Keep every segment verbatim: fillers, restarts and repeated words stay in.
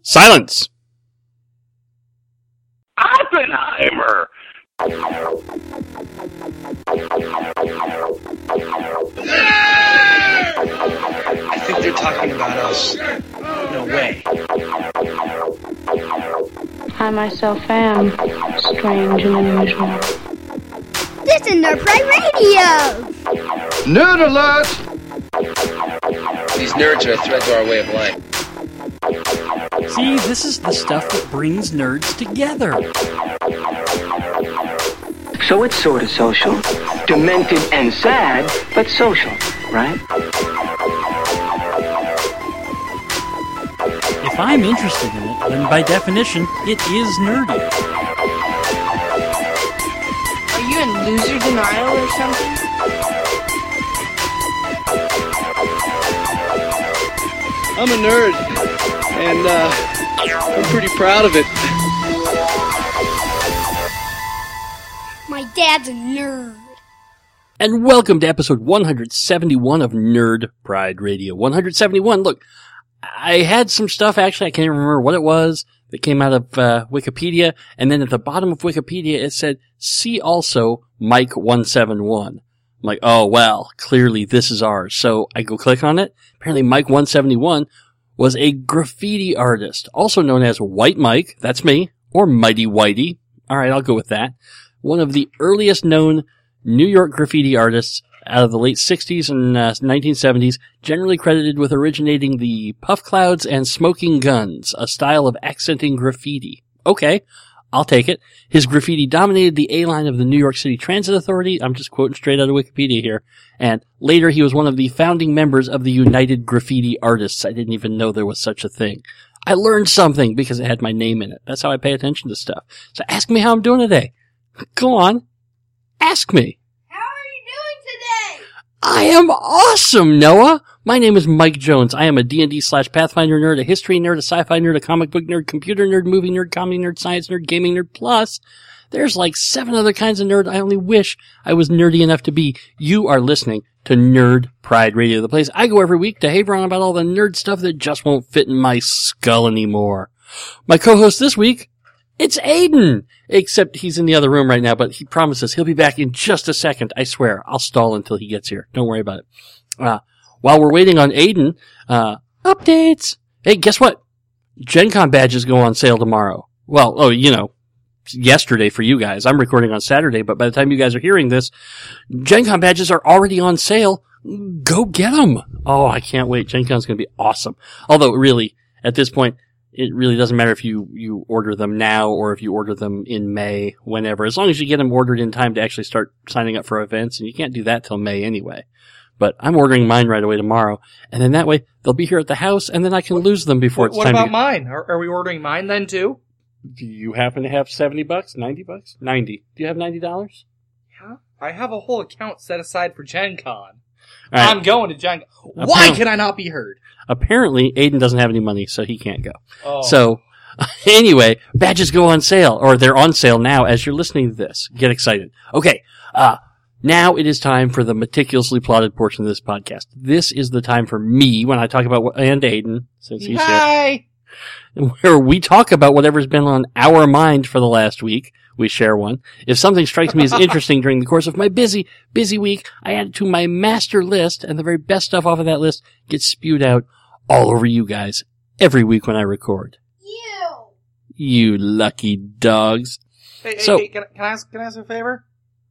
Silence! Oppenheimer! I think they're talking about us. No way. I myself am strange and unusual. This is Nerd Pride Radio! Nerd alert! These nerds are a threat to our way of life. See, this is the stuff that brings nerds together. So it's sort of social. Demented and sad, but social, right? If I'm interested in it, then by definition, it is nerdy. Are you in loser denial or something? I'm a nerd, and uh, I'm pretty proud of it. My dad's a nerd. And welcome to episode one seventy-one of Nerd Pride Radio. one seventy-one, look, I had some stuff, actually, I can't even remember what it was, that came out of uh, Wikipedia, and then at the bottom of Wikipedia it said, see also Mike one seventy-one. I'm like, oh, well, clearly this is ours. So I go click on it. Apparently Mike one seventy-one was a graffiti artist, also known as White Mike, that's me, or Mighty Whitey. Alright, I'll go with that. One of the earliest known New York graffiti artists out of the late sixties and uh, nineteen seventies, generally credited with originating the puff clouds and smoking guns, a style of accenting graffiti. Okay, I'll take it. His graffiti dominated the A-line of the New York City Transit Authority. I'm just quoting straight out of Wikipedia here. And later he was one of the founding members of the United Graffiti Artists. I didn't even know there was such a thing. I learned something because it had my name in it. That's how I pay attention to stuff. So ask me how I'm doing today. Go on. Ask me. How are you doing today? I am awesome, Noah. My name is Mike Jones. I am a D and D slash Pathfinder nerd, a history nerd, a sci-fi nerd, a comic book nerd, computer nerd, movie nerd, comedy nerd, science nerd, gaming nerd, plus there's like seven other kinds of nerd I only wish I was nerdy enough to be. You are listening to Nerd Pride Radio, the place I go every week to haver on about all the nerd stuff that just won't fit in my skull anymore. My co-host this week, it's Aiden! Except he's in the other room right now, but he promises he'll be back in just a second. I swear. I'll stall until he gets here. Don't worry about it. Uh, while we're waiting on Aiden, uh, updates! Hey, guess what? Gen Con badges go on sale tomorrow. Well, oh, you know, yesterday for you guys. I'm recording on Saturday, but by the time you guys are hearing this, Gen Con badges are already on sale. Go get them! Oh, I can't wait. Gen Con's gonna be awesome. Although, really, at this point, it really doesn't matter if you, you order them now or if you order them in May, whenever. As long as you get them ordered in time to actually start signing up for events, and you can't do that till May anyway. But I'm ordering mine right away tomorrow, and then that way they'll be here at the house, and then I can lose them before what, it's what time to... What about mine? Are, are we ordering mine then too? Do you happen to have seventy bucks? ninety bucks? ninety. Do you have ninety dollars? Yeah. I have a whole account set aside for Gen Con. Right. I'm going to Gen Con. Why can I not be heard? Apparently, Aiden doesn't have any money, so he can't go. Oh. So, anyway, badges go on sale, or they're on sale now as you're listening to this. Get excited. Okay, uh, now it is time for the meticulously plotted portion of this podcast. This is the time for me, when I talk about, what, and Aiden, since he's Hi. here, where we talk about whatever's been on our mind for the last week. We share one. If something strikes me as interesting during the course of my busy, busy week, I add it to my master list, and the very best stuff off of that list gets spewed out all over you guys every week when I record. You! You lucky dogs. Hey, hey, so, hey can, can I ask, can I ask a favor?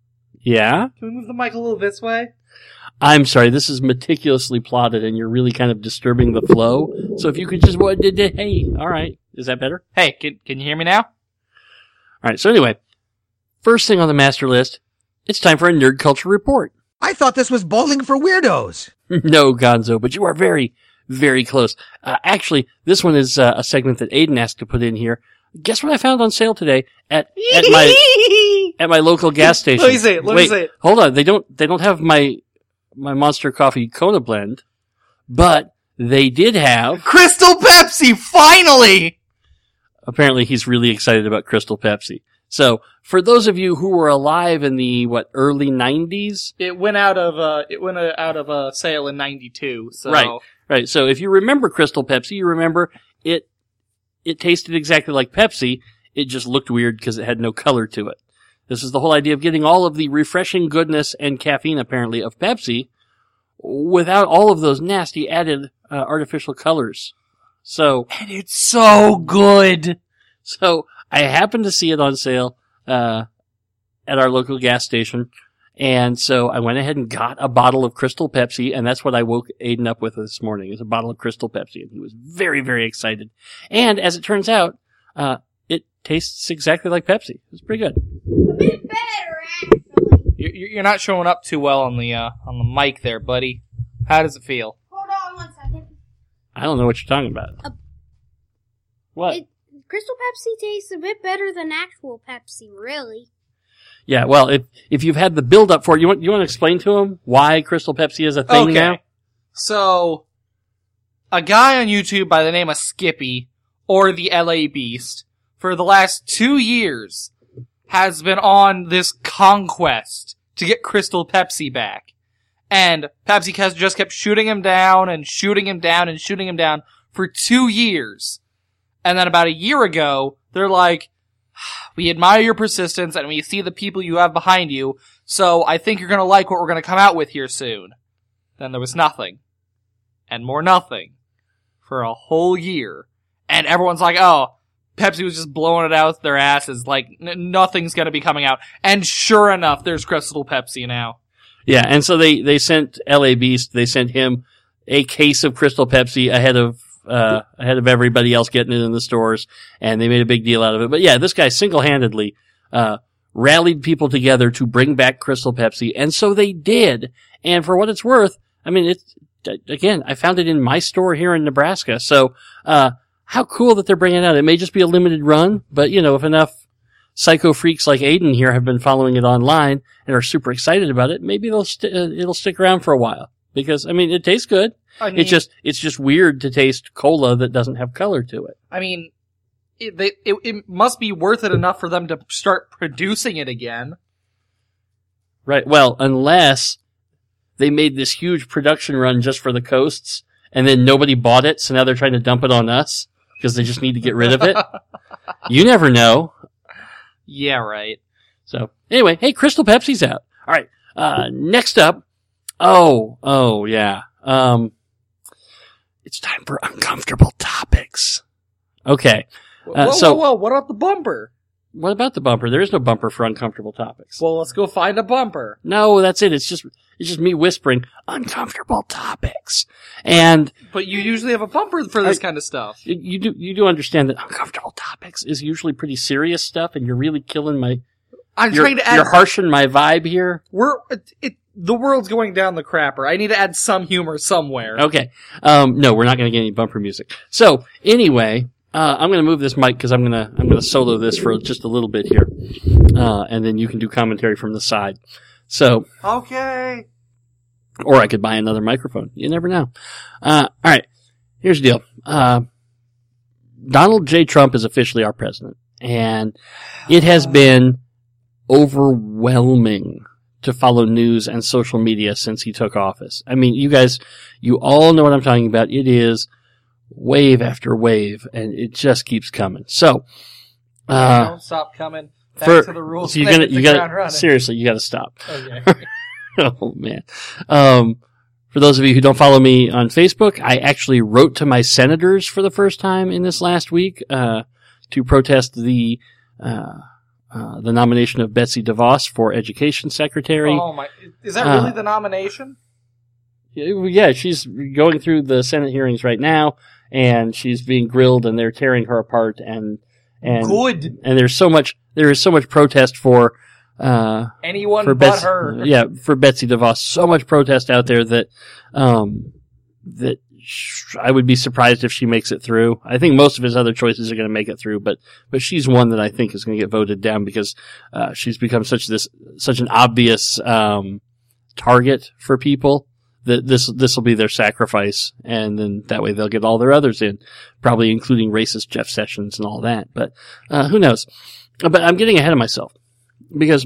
Yeah? Can we move the mic a little this way? I'm sorry, this is meticulously plotted, and you're really kind of disturbing the flow. So if you could just, what did hey, alright. Is that better? Hey, can, can you hear me now? Alright, so anyway, first thing on the master list, it's time for a nerd culture report. I thought this was bowling for weirdos. No, Gonzo, but you are very, very close. Uh, actually, this one is uh, a segment that Aiden asked to put in here. Guess what I found on sale today at at my at my local gas station? Let me see it. Let Wait, me see it. Hold on. They don't they don't have my my Monster Coffee Kona blend, but they did have Crystal Pepsi. Finally. Apparently, he's really excited about Crystal Pepsi. So, for those of you who were alive in the what early nineties, it went out of uh, it went out of a uh, sale in ninety-two. So right, right. So, if you remember Crystal Pepsi, you remember it it tasted exactly like Pepsi. It just looked weird because it had no color to it. This is the whole idea of getting all of the refreshing goodness and caffeine, apparently, of Pepsi without all of those nasty added uh, artificial colors. So, and it's so good. So I happened to see it on sale uh at our local gas station, and so I went ahead and got a bottle of Crystal Pepsi, and that's what I woke Aiden up with this morning, is a bottle of Crystal Pepsi, and he was very, very excited. And as it turns out, uh it tastes exactly like Pepsi. It's pretty good. A bit better, actually. You're, you're not showing up too well on the uh, on the mic there, buddy. How does it feel? Hold on one second. I don't know what you're talking about. Uh, what? It, Crystal Pepsi tastes a bit better than actual Pepsi, really. Yeah, well, if if you've had the build up for it, you want you want to explain to him why Crystal Pepsi is a thing okay. now? So, a guy on YouTube by the name of Skippy, or the L A Beast, for the last two years, has been on this conquest to get Crystal Pepsi back. And Pepsi has just kept shooting him down and shooting him down and shooting him down for two years. And then about a year ago, they're like, we admire your persistence and we see the people you have behind you, so I think you're gonna like what we're gonna come out with here soon. Then there was nothing. And more nothing. For a whole year. And everyone's like, oh, Pepsi was just blowing it out their asses, like, n- nothing's gonna be coming out. And sure enough, there's Crystal Pepsi now. Yeah, and so they, they sent L A Beast, they sent him a case of Crystal Pepsi ahead of, uh, ahead of everybody else getting it in the stores, and they made a big deal out of it. But yeah, this guy single-handedly, uh, rallied people together to bring back Crystal Pepsi, and so they did. And for what it's worth, I mean, it's, again, I found it in my store here in Nebraska, so, uh, how cool that they're bringing it out. It may just be a limited run, but you know, if enough psycho freaks like Aiden here have been following it online and are super excited about it, maybe they'll st- uh, it'll stick around for a while. Because, I mean, it tastes good. I mean, it's just, it's just weird to taste cola that doesn't have color to it. I mean, it, they, it, it must be worth it enough for them to start producing it again. Right. Well, unless they made this huge production run just for the coasts, and then nobody bought it, so now they're trying to dump it on us, because they just need to get rid of it. You never know. Yeah, right. So, anyway, hey, Crystal Pepsi's out. Alright, uh, next up, oh, oh, yeah, um, it's time for uncomfortable topics. Okay. Uh, whoa, so, whoa, whoa, what about the bumper? What about the bumper? There is no bumper for uncomfortable topics. Well, let's go find a bumper. No, that's it. It's just, it's just me whispering uncomfortable topics. And. But you usually have a bumper for this I, kind of stuff. You do, you do understand that uncomfortable topics is usually pretty serious stuff, and you're really killing my, I'm you're, trying to add. You're harshing my vibe here. We're, it, it, the world's going down the crapper. I need to add some humor somewhere. Okay. Um, no, we're not going to get any bumper music. So, anyway. Uh, I'm gonna move this mic because I'm gonna, I'm gonna solo this for just a little bit here. Uh, and then you can do commentary from the side. So. Okay. Or I could buy another microphone. You never know. Uh, alright. Here's the deal. Uh, Donald J. Trump is officially our president. And it has been overwhelming to follow news and social media since he took office. I mean, you guys, you all know what I'm talking about. It is wave after wave, and it just keeps coming. So, uh, don't stop coming. Back for, to the rules. So you're gonna, you gotta, seriously, you gotta stop. Okay. Oh man. Um, for those of you who don't follow me on Facebook, I actually wrote to my senators for the first time in this last week, uh, to protest the, uh, uh, the nomination of Betsy DeVos for Education Secretary. Oh my, is that really uh, the nomination? Yeah, she's going through the Senate hearings right now, and she's being grilled, and they're tearing her apart, and and good. And there's so much, there is so much protest for uh anyone for but Betsy, her. Yeah, for Betsy DeVos, so much protest out there that um that sh- I would be surprised if she makes it through. I think most of his other choices are going to make it through, but but she's one that I think is going to get voted down because uh she's become such this such an obvious um target for people. That this this will be their sacrifice, and then that way they'll get all their others in, probably including racist Jeff Sessions and all that. But uh, who knows? But I'm getting ahead of myself because,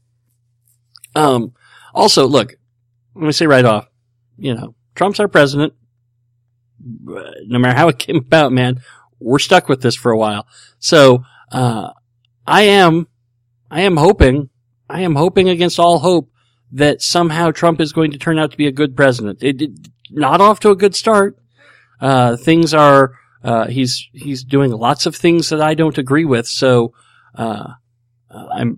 um, also look, let me say right off, you know, Trump's our president. No matter how it came about, man, we're stuck with this for a while. So, uh, I am, I am hoping, I am hoping against all hope that somehow Trump is going to turn out to be a good president. It, it not off to a good start. Uh, things are, uh, he's, he's doing lots of things that I don't agree with. So, uh, I'm,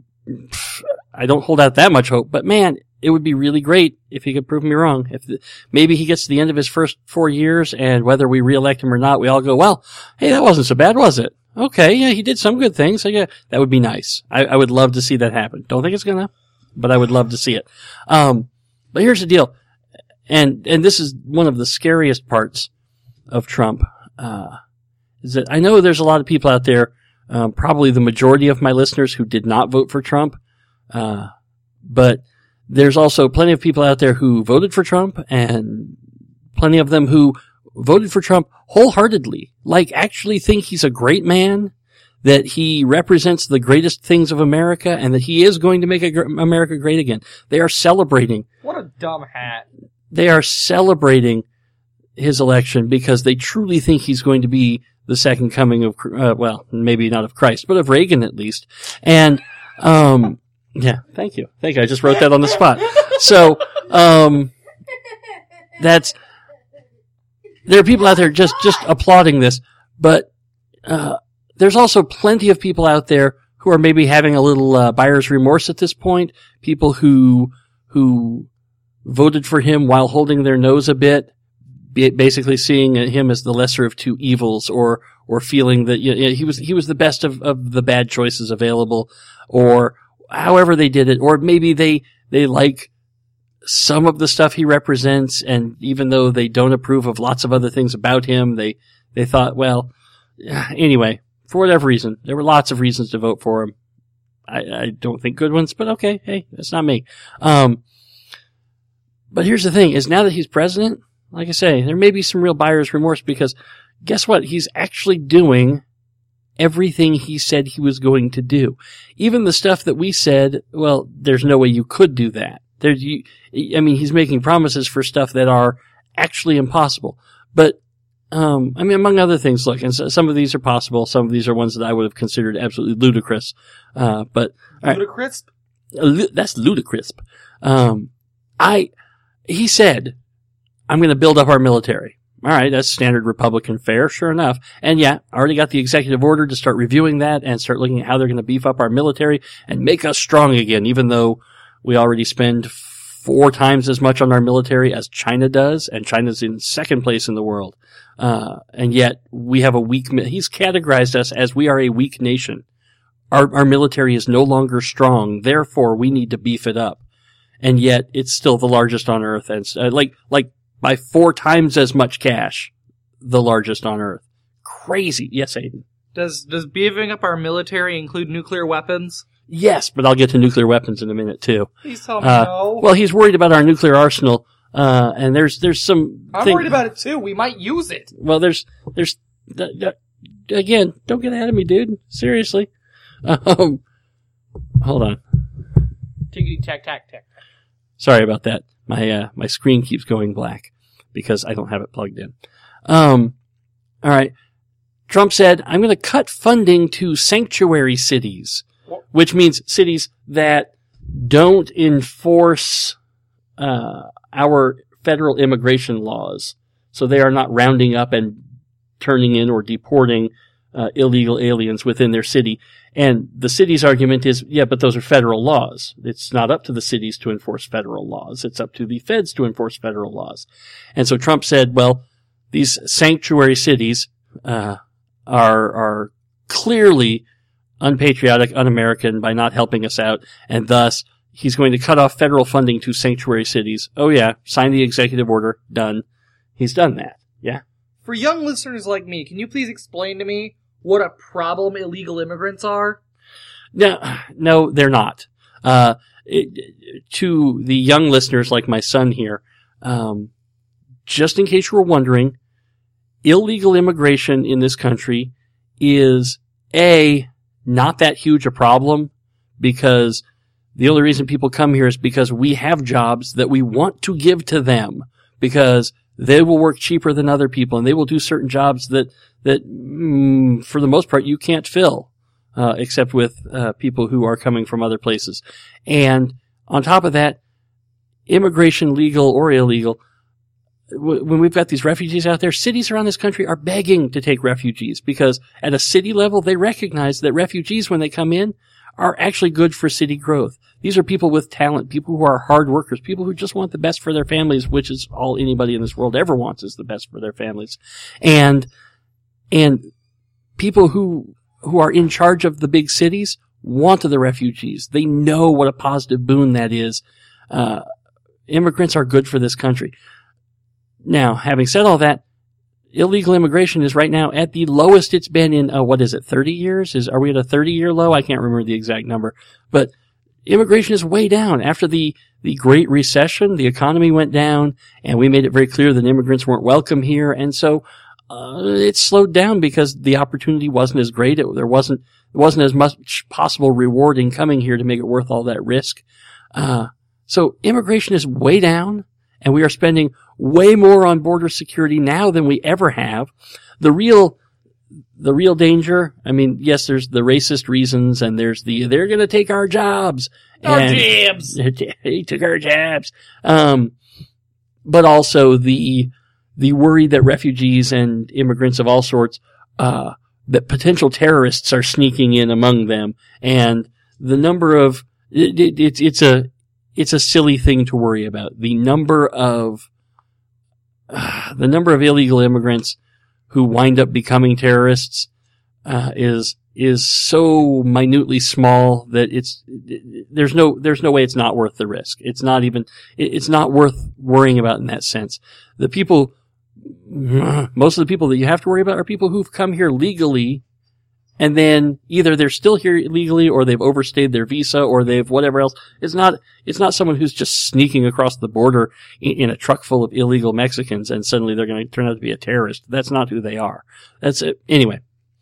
I don't hold out that much hope, but man, it would be really great if he could prove me wrong. If the, maybe he gets to the end of his first four years and whether we reelect him or not, we all go, well, hey, that wasn't so bad, was it? Okay, yeah, he did some good things. So yeah, that would be nice. I, I would love to see that happen. Don't think it's gonna, but I would love to see it. Um, but here's the deal. And, and this is one of the scariest parts of Trump, uh, is that I know there's a lot of people out there, um, probably the majority of my listeners who did not vote for Trump, uh, but there's also plenty of people out there who voted for Trump and plenty of them who voted for Trump wholeheartedly, like actually think he's a great man, that he represents the greatest things of America, and that he is going to make America great again. They are celebrating. What a dumb hat. They are celebrating his election because they truly think he's going to be the second coming of, uh, well, maybe not of Christ, but of Reagan at least. And, um, yeah, thank you. Thank you. I just wrote that on the spot. So, um, that's, there are people out there just, just applauding this, but, uh, there's also plenty of people out there who are maybe having a little, uh, buyer's remorse at this point. People who, who voted for him while holding their nose a bit, basically seeing him as the lesser of two evils, or, or feeling that you know, he was, he was the best of, of the bad choices available, or, however they did it, or maybe they, they like some of the stuff he represents, and even though they don't approve of lots of other things about him, they, they thought, well, anyway, for whatever reason, there were lots of reasons to vote for him. I, I don't think good ones, but okay, hey, that's not me. Um, but here's the thing, is now that he's president, like I say, there may be some real buyer's remorse, because guess what? He's actually doing everything he said he was going to do. Even the stuff that we said, well, there's no way you could do that. There's, you, I mean, he's making promises for stuff that are actually impossible. But, um, I mean, among other things, look, and so, some of these are possible. Some of these are ones that I would have considered absolutely ludicrous. Uh, but, right, ludicrous? Uh, that's ludicrous. Um, I, he said, I'm going to build up our military. All right, that's standard Republican fare, sure enough. And yeah, I already got the executive order to start reviewing that and start looking at how they're going to beef up our military and make us strong again, even though we already spend four times as much on our military as China does, and China's in second place in the world. Uh, and yet we have a weak, he's categorized us as we are a weak nation. Our, our military is no longer strong, therefore we need to beef it up. And yet it's still the largest on earth, and uh, like, like, by four times as much cash, the largest on earth. Crazy. Yes, Aiden. Does does beefing up our military include nuclear weapons? Yes, but I'll get to nuclear weapons in a minute too. Please tell me uh, no. Well, he's worried about our nuclear arsenal, uh, and there's there's some. I'm thing- worried about it too. We might use it. Well, there's there's th- th- again. Don't get ahead of me, dude. Seriously. Um, hold on. Tickety tack tack tack. Sorry about that. My uh, my screen keeps going black because I don't have it plugged in. Um, all right. Trump said, I'm going to cut funding to sanctuary cities, which means cities that don't enforce uh, our federal immigration laws. So they are not rounding up and turning in or deporting uh, illegal aliens within their city. And the city's argument is, yeah, but those are federal laws. It's not up to the cities to enforce federal laws. It's up to the feds to enforce federal laws. And so Trump said, well, these sanctuary cities uh are are clearly unpatriotic, un-American by not helping us out, and thus he's going to cut off federal funding to sanctuary cities. Oh yeah, sign the executive order, done. He's done that. Yeah. For young listeners like me, can you please explain to me what a problem illegal immigrants are? No, no, they're not. Uh, it, to the young listeners like my son here, um, just in case you were wondering, illegal immigration in this country is, A, not that huge a problem, because the only reason people come here is because we have jobs that we want to give to them, because they will work cheaper than other people, and they will do certain jobs that, that, mm, for the most part, you can't fill, uh, except with, uh, people who are coming from other places. And on top of that, immigration, legal or illegal, when we've got these refugees out there, cities around this country are begging to take refugees because at a city level, they recognize that refugees, when they come in, are actually good for city growth. These are people with talent, people who are hard workers, people who just want the best for their families, which is all anybody in this world ever wants, is the best for their families. And, and people who, who are in charge of the big cities want the refugees. They know what a positive boon that is. Uh, immigrants are good for this country. Now, having said all that, illegal immigration is right now at the lowest it's been in, uh, what is it, thirty years? Is, are we at a thirty year low? I can't remember the exact number. But immigration is way down. After the, the Great Recession, the economy went down, and we made it very clear that immigrants weren't welcome here. And so, uh, it slowed down because the opportunity wasn't as great. It, there wasn't, there wasn't as much possible reward in coming here to make it worth all that risk. Uh, so immigration is way down. And we are spending way more on border security now than we ever have. The real, the real danger, I mean, yes, there's the racist reasons and there's the, they're going to take our jobs. Our and, jobs. They took our jobs. Um, but also the, the worry that refugees and immigrants of all sorts, uh, that potential terrorists are sneaking in among them. And the number of, it, it, it's, it's a, It's a silly thing to worry about. The number of, uh, the number of illegal immigrants who wind up becoming terrorists, uh, is, is so minutely small that it's, there's no, there's no way it's not worth the risk. It's not even, it's not worth worrying about in that sense. The people, most of the people that you have to worry about are people who've come here legally, and then either they're still here illegally or they've overstayed their visa or they've whatever else. It's not, it's not someone who's just sneaking across the border in, in a truck full of illegal Mexicans and suddenly they're going to turn out to be a terrorist. That's not who they are. That's it. Anyway.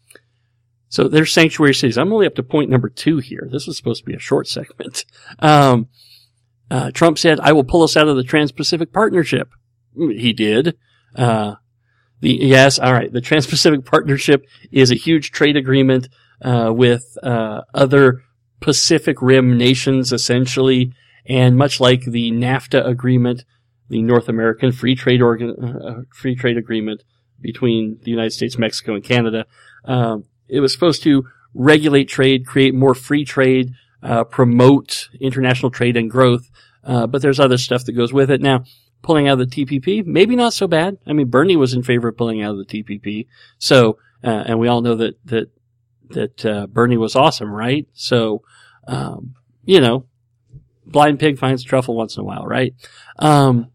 So there's sanctuary cities. I'm only up to point number two here. This was supposed to be a short segment. Um, uh, Trump said, I will pull us out of the Trans-Pacific Partnership. He did. Uh, The, yes, all right. The Trans-Pacific Partnership is a huge trade agreement uh, with uh, other Pacific Rim nations, essentially, and much like the NAFTA agreement, the North American Free Trade Organ, uh, Free Trade Agreement between the United States, Mexico, and Canada, um, it was supposed to regulate trade, create more free trade, uh, promote international trade and growth, uh, but there's other stuff that goes with it. Now, pulling out of the T P P, maybe not so bad. I mean, Bernie was in favor of pulling out of the T P P. So, uh, and we all know that, that, that, uh, Bernie was awesome, right? So, um, you know, blind pig finds truffle once in a while, right? Um,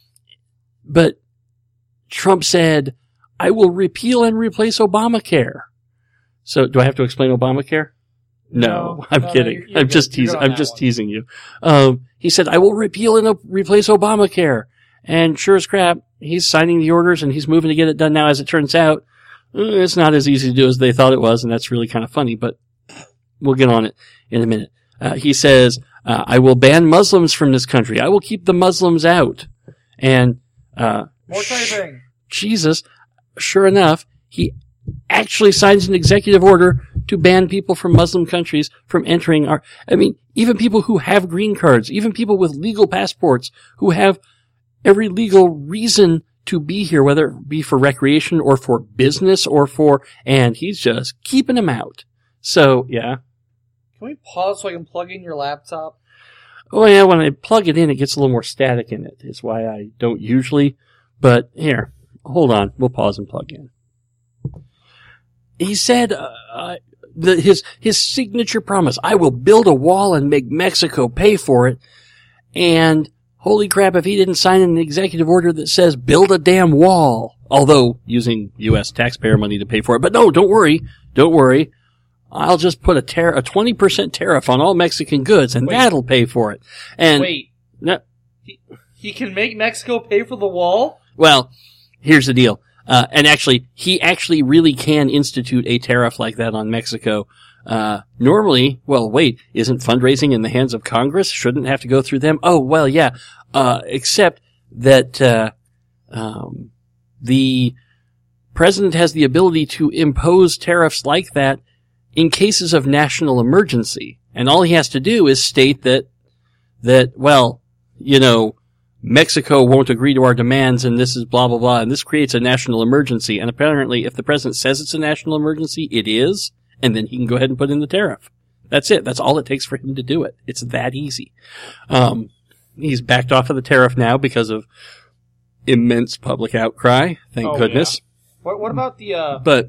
but Trump said, I will repeal and replace Obamacare. So, do I have to explain Obamacare? No, no I'm no, kidding. No, you're, you're I'm good. just teasing. I'm just one. teasing you. Um, he said, I will repeal and replace Obamacare. And sure as crap, he's signing the orders and he's moving to get it done now. As it turns out, it's not as easy to do as they thought it was, and that's really kind of funny, but we'll get on it in a minute. Uh, he says, uh, I will ban Muslims from this country. I will keep the Muslims out. And, uh, more typing. Jesus, sure enough, he actually signs an executive order to ban people from Muslim countries from entering our, I mean, even people who have green cards, even people with legal passports who have every legal reason to be here, whether it be for recreation or for business or for, and he's just keeping them out. So, yeah. Can we pause so I can plug in your laptop? Oh yeah, when I plug it in, it gets a little more static in it. Is why I don't usually, but here, hold on, we'll pause and plug in. He said, uh, the, his, his signature promise, I will build a wall and make Mexico pay for it. And holy crap, if he didn't sign an executive order that says build a damn wall, although using U S taxpayer money to pay for it. But no, don't worry. Don't worry. I'll just put a tar- a twenty percent tariff on all Mexican goods and Wait. that'll pay for it. And Wait. No, he, he can make Mexico pay for the wall? Well, here's the deal. Uh, and actually, he actually really can institute a tariff like that on Mexico. Uh, normally, well, wait, isn't fundraising in the hands of Congress? Shouldn't have to go through them? Oh, well, yeah. Uh, except that, uh, Um, the president has the ability to impose tariffs like that in cases of national emergency. And all he has to do is state that, that, well, you know, Mexico won't agree to our demands and this is blah, blah, blah, and this creates a national emergency. And apparently, if the president says it's a national emergency, it is, and then he can go ahead and put in the tariff. That's it. That's all it takes for him to do it. It's that easy. Um, he's backed off of the tariff now because of immense public outcry. Thank oh, goodness. Yeah. What, what about the, uh... But,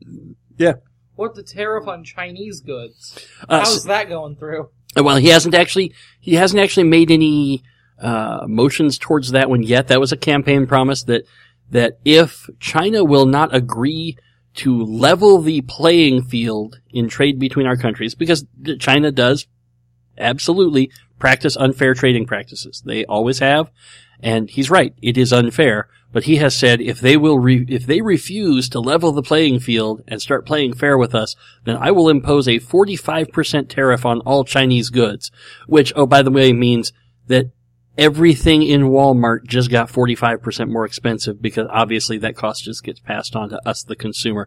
yeah. What the tariff on Chinese goods? Uh, How's that going through? Well, he hasn't actually, he hasn't actually made any, uh, motions towards that one yet. That was a campaign promise that, that if China will not agree to level the playing field in trade between our countries, because China does absolutely practice unfair trading practices. They always have. And he's right. It is unfair. But he has said if they will, re- if they refuse to level the playing field and start playing fair with us, then I will impose a forty-five percent tariff on all Chinese goods. Which, oh, by the way, means that everything in Walmart just got forty-five percent more expensive because obviously that cost just gets passed on to us, the consumer.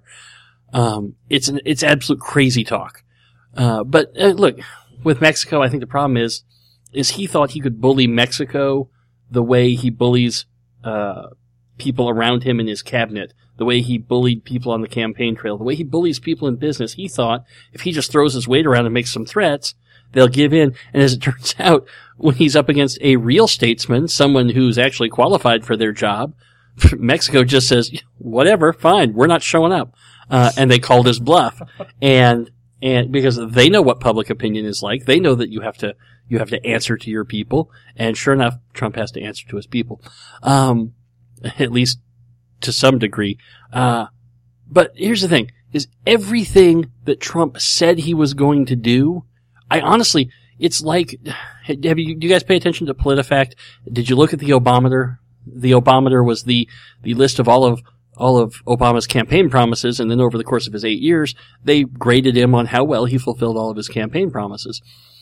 Um, it's an, it's absolute crazy talk. Uh, but uh, look, with Mexico, I think the problem is, is he thought he could bully Mexico the way he bullies, uh, people around him in his cabinet, the way he bullied people on the campaign trail, the way he bullies people in business. He thought if he just throws his weight around and makes some threats, they'll give in. And as it turns out, when he's up against a real statesman, someone who's actually qualified for their job, Mexico just says, whatever, fine, we're not showing up. Uh, and they called his bluff. And, and because they know what public opinion is like, they know that you have to, you have to answer to your people. And sure enough, Trump has to answer to his people. Um, at least to some degree. Uh, but here's the thing, is everything that Trump said he was going to do, I honestly, it's like, have you, do you guys pay attention to PolitiFact? Did you look at the Obameter? The Obameter was the, the list of all of, all of Obama's campaign promises, and then over the course of his eight years, they graded him on how well he fulfilled all of his campaign promises.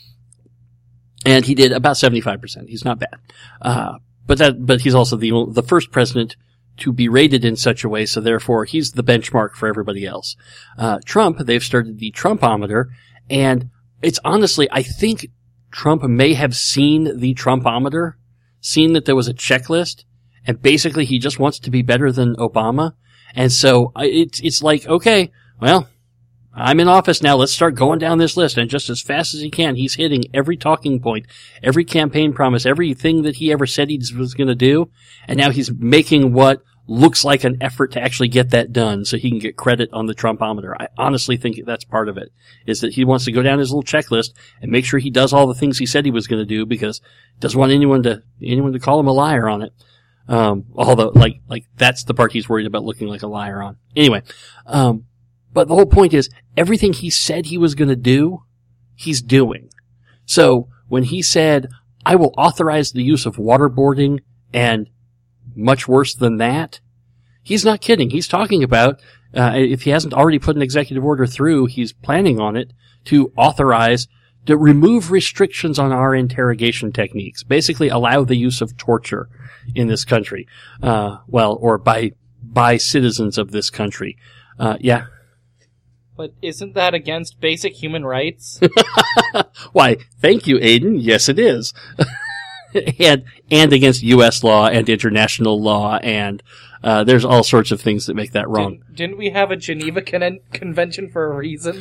And he did about seventy-five percent. He's not bad. Uh, but that, but he's also the, the first president to be rated in such a way, so therefore he's the benchmark for everybody else. Uh, Trump, they've started the Trumpometer, and it's honestly, I think Trump may have seen the Trumpometer, seen that there was a checklist, and basically he just wants to be better than Obama. And so it's, it's like, okay, well, I'm in office now. Let's start going down this list. And just as fast as he can, he's hitting every talking point, every campaign promise, everything that he ever said he was going to do. And now he's making what looks like an effort to actually get that done so he can get credit on the Trumpometer. I honestly think that's part of it, is that he wants to go down his little checklist and make sure he does all the things he said he was going to do because he doesn't want anyone to, anyone to call him a liar on it. Um, although, like, like, that's the part he's worried about looking like a liar on. Anyway, um, but the whole point is, everything he said he was gonna do, he's doing. So, when he said, I will authorize the use of waterboarding, and much worse than that, he's not kidding. He's talking about, uh, if he hasn't already put an executive order through, he's planning on it, to authorize, to remove restrictions on our interrogation techniques. Basically allow the use of torture in this country. Uh, well, or by, by citizens of this country. Uh, yeah. But isn't that against basic human rights? Why, thank you, Aiden. Yes, it is. and, and against U S law and international law and, uh, there's all sorts of things that make that wrong. Didn't, didn't we have a Geneva Con- Convention for a reason?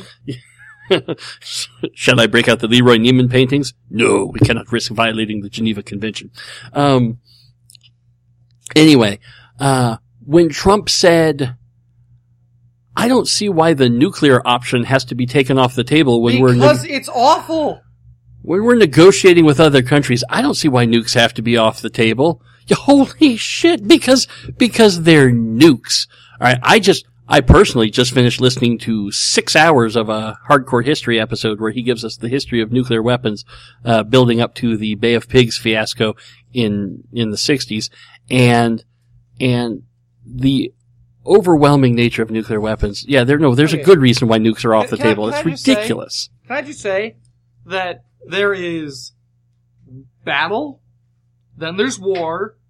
Shall I break out the Leroy Neiman paintings? No, we cannot risk violating the Geneva Convention. Um, anyway, uh, when Trump said, I don't see why the nuclear option has to be taken off the table when because we're... Because ne- it's awful! When we're negotiating with other countries, I don't see why nukes have to be off the table. Yeah, holy shit, because, because they're nukes. Alright, I just... I personally just finished listening to six hours of a Hardcore History episode where he gives us the history of nuclear weapons, uh, building up to the Bay of Pigs fiasco in, in the sixties. And, and the overwhelming nature of nuclear weapons. Yeah, there, no, there's okay. a good reason why nukes are off the can, table. can it's ridiculous. Say, can I just say that there is battle, then there's war,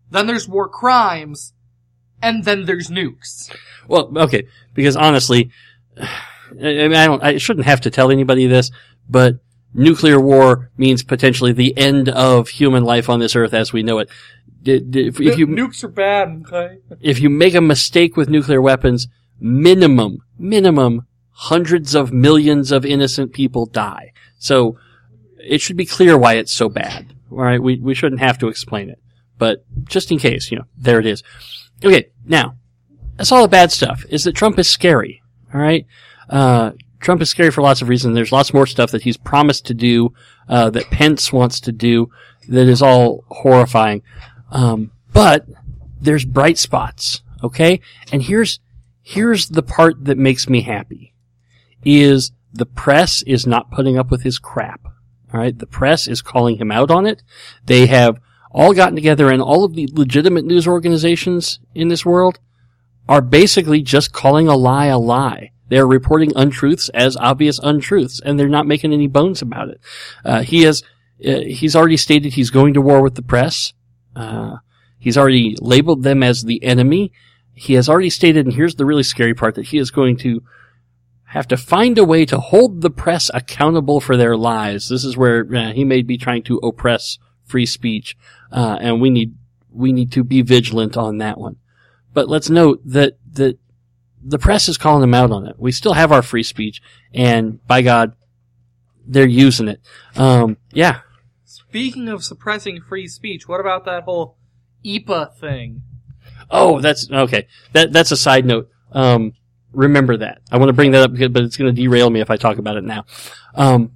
then there's war crimes, and then there's nukes. Well, okay, because honestly, I mean, I don't, I shouldn't have to tell anybody this, but nuclear war means potentially the end of human life on this earth as we know it. If, if you, nukes are bad, okay? If you make a mistake with nuclear weapons, minimum, minimum, hundreds of millions of innocent people die. So, it should be clear why it's so bad. Alright, we, we shouldn't have to explain it. But, just in case, you know, there it is. Okay, now, that's all the bad stuff, is that Trump is scary. Alright? Uh, Trump is scary for lots of reasons. There's lots more stuff that he's promised to do, uh, that Pence wants to do, that is all horrifying. Um, but, there's bright spots. Okay? And here's, here's the part that makes me happy. Is the press is not putting up with his crap. Alright? The press is calling him out on it. They have all gotten together, and all of the legitimate news organizations in this world are basically just calling a lie a lie. They're reporting untruths as obvious untruths, and they're not making any bones about it. Uh, he has, uh, he's already stated he's going to war with the press. Uh, he's already labeled them as the enemy. He has already stated, and here's the really scary part, that he is going to have to find a way to hold the press accountable for their lies. This is where uh, he may be trying to oppress free speech, uh, and we need we need to be vigilant on that one. But let's note that that the press is calling him out on it. We still have our free speech, and by God, they're using it. Um, yeah. Speaking of suppressing free speech, what about that whole E P A thing? Oh, that's okay. That that's a side note. Um, remember that. I want to bring that up, but it's going to derail me if I talk about it now. Um,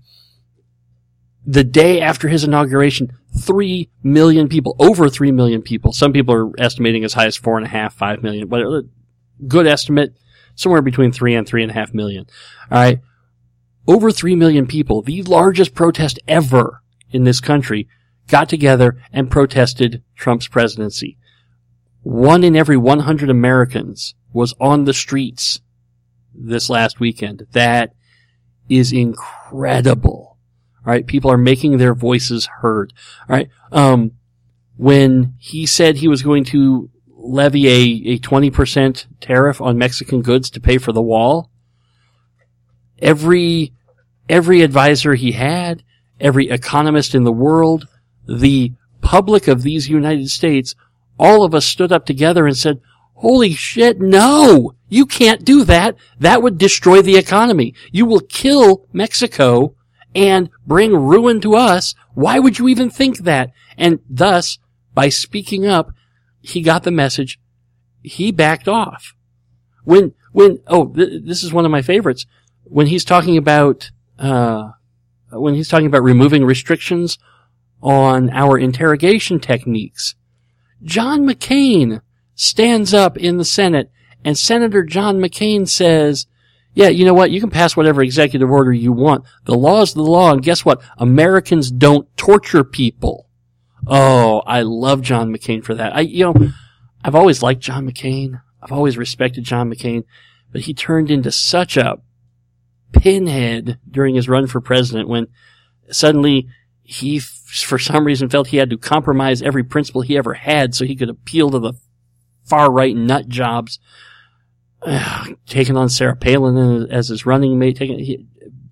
the day after his inauguration, three million people, over three million people, some people are estimating as high as four and a half, five million, but good estimate, somewhere between three and three and a half million. Alright. Over three million people, the largest protest ever in this country, got together and protested Trump's presidency. One in every one hundred Americans was on the streets this last weekend. That is incredible. Alright, people are making their voices heard. Alright, um, when he said he was going to levy a, a twenty percent tariff on Mexican goods to pay for the wall, every, every advisor he had, every economist in the world, the public of these United States, all of us stood up together and said, holy shit, no! You can't do that! That would destroy the economy. You will kill Mexico and bring ruin to us. Why would you even think that? And thus, by speaking up, he got the message. He backed off. When, when, oh, th- this is one of my favorites. When he's talking about, uh, when he's talking about removing restrictions on our interrogation techniques, John McCain stands up in the Senate, and Senator John McCain says, yeah, you know what? You can pass whatever executive order you want. The law is the law, and guess what? Americans don't torture people. Oh, I love John McCain for that. I, you know, I've always liked John McCain. I've always respected John McCain, but he turned into such a pinhead during his run for president when suddenly he, for some reason, felt he had to compromise every principle he ever had so he could appeal to the far-right nut jobs. Uh, taking on Sarah Palin as his running mate, taking, he,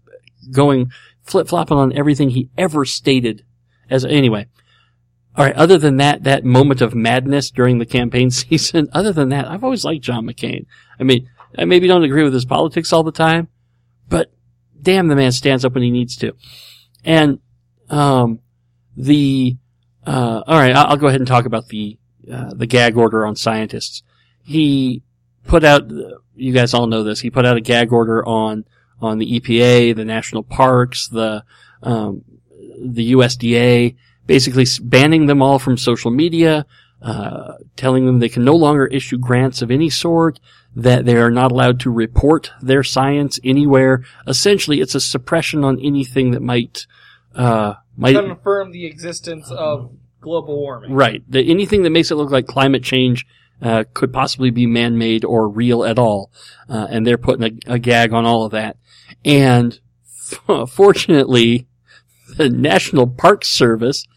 going flip-flopping on everything he ever stated. As anyway, all right. Other than that, that moment of madness during the campaign season. Other than that, I've always liked John McCain. I mean, I maybe don't agree with his politics all the time, but damn, the man stands up when he needs to. And um, the uh, all right, I'll go ahead and talk about the uh, the gag order on scientists. He put out, you guys all know this, he put out a gag order on, on the E P A, the national parks, the, um, the U S D A, basically banning them all from social media, uh, telling them they can no longer issue grants of any sort, that they are not allowed to report their science anywhere. Essentially, it's a suppression on anything that might, uh, might confirm the existence of global warming. Right. The, anything that makes it look like climate change Uh, could possibly be man-made or real at all. Uh, and they're putting a, a gag on all of that. And f- fortunately, the National Park Service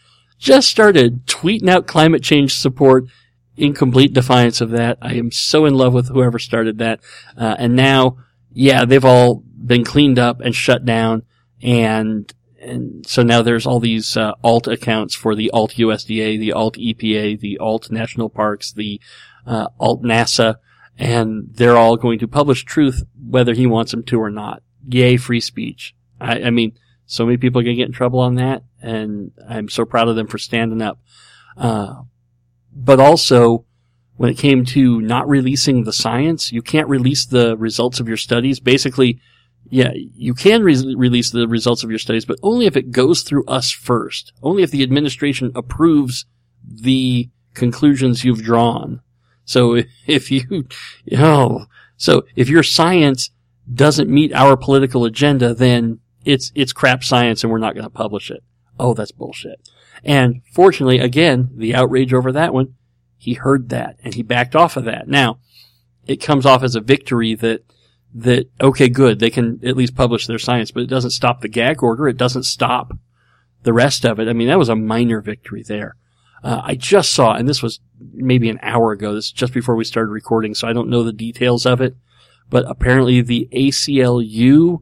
just started tweeting out climate change support in complete defiance of that. I am so in love with whoever started that. Uh, and now, yeah, they've all been cleaned up and shut down. And, and so now there's all these, uh, alt accounts for the alt U S D A, the alt E P A, the alt national parks, the, uh, alt NASA. And they're all going to publish truth whether he wants them to or not. Yay, free speech. I, I mean, so many people are going to get in trouble on that. And I'm so proud of them for standing up. Uh, But also, when it came to not releasing the science, you can't release the results of your studies. Basically, yeah, you can re- release the results of your studies, but only if it goes through us first. Only if the administration approves the conclusions you've drawn. So if you, you know, so if your science doesn't meet our political agenda, then it's, it's crap science and we're not going to publish it. Oh, that's bullshit. And fortunately, again, the outrage over that one, he heard that and he backed off of that. Now, it comes off as a victory that, that, okay, good, they can at least publish their science, but it doesn't stop the gag order. It doesn't stop the rest of it. I mean, that was a minor victory there. Uh, I just saw, and this was maybe an hour ago, this is just before we started recording, so I don't know the details of it, but apparently the A C L U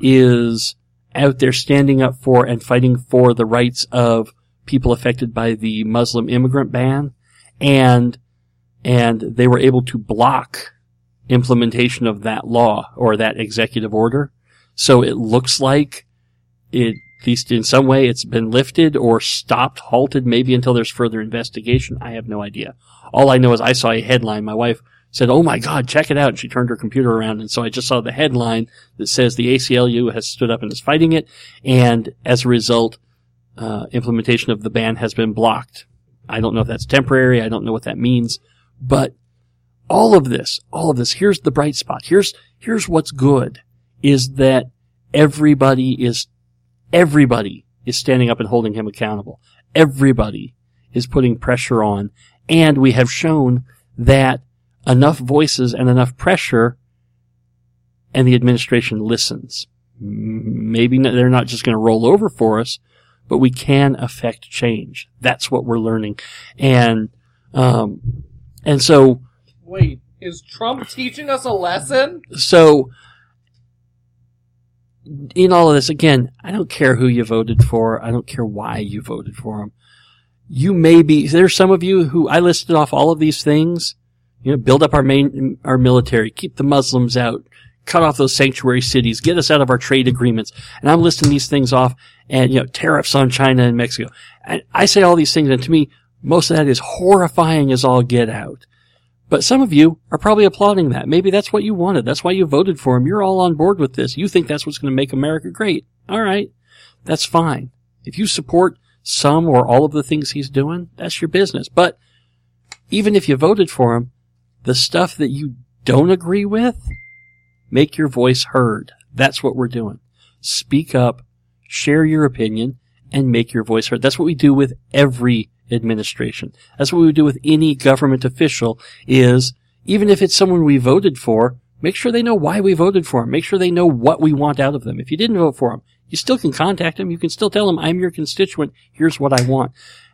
is out there standing up for and fighting for the rights of people affected by the Muslim immigrant ban, and and they were able to block implementation of that law or that executive order. So it looks like it, at least in some way, it's been lifted or stopped, halted, maybe until there's further investigation. I have no idea. All I know is I saw a headline. My wife said, "Oh my God, check it out." And she turned her computer around, and so I just saw the headline that says the A C L U has stood up and is fighting it, and as a result, Uh, implementation of the ban has been blocked. I don't know if that's temporary. I don't know what that means. But all of this, all of this, here's the bright spot. Here's, here's what's good, is that everybody is, everybody is standing up and holding him accountable. Everybody is putting pressure on. And we have shown that enough voices and enough pressure and the administration listens. Maybe they're not just going to roll over for us, but we can affect change. That's what we're learning. And, um, and so. Wait, is Trump teaching us a lesson? So, in all of this, again, I don't care who you voted for. I don't care why you voted for him. You may be, there's some of you who, I listed off all of these things, you know, build up our main, our military, keep the Muslims out, cut off those sanctuary cities, get us out of our trade agreements. And I'm listing these things off, and, you know, tariffs on China and Mexico. And I say all these things, and to me, most of that is horrifying as all get out. But some of you are probably applauding that. Maybe that's what you wanted. That's why you voted for him. You're all on board with this. You think that's what's going to make America great. All right. That's fine. If you support some or all of the things he's doing, that's your business. But even if you voted for him, the stuff that you don't agree with, make your voice heard. That's what we're doing. Speak up, share your opinion, and make your voice heard. That's what we do with every administration. That's what we do with any government official, is even if it's someone we voted for, make sure they know why we voted for them. Make sure they know what we want out of them. If you didn't vote for them, you still can contact them. You can still tell them, I'm your constituent. Here's what I want.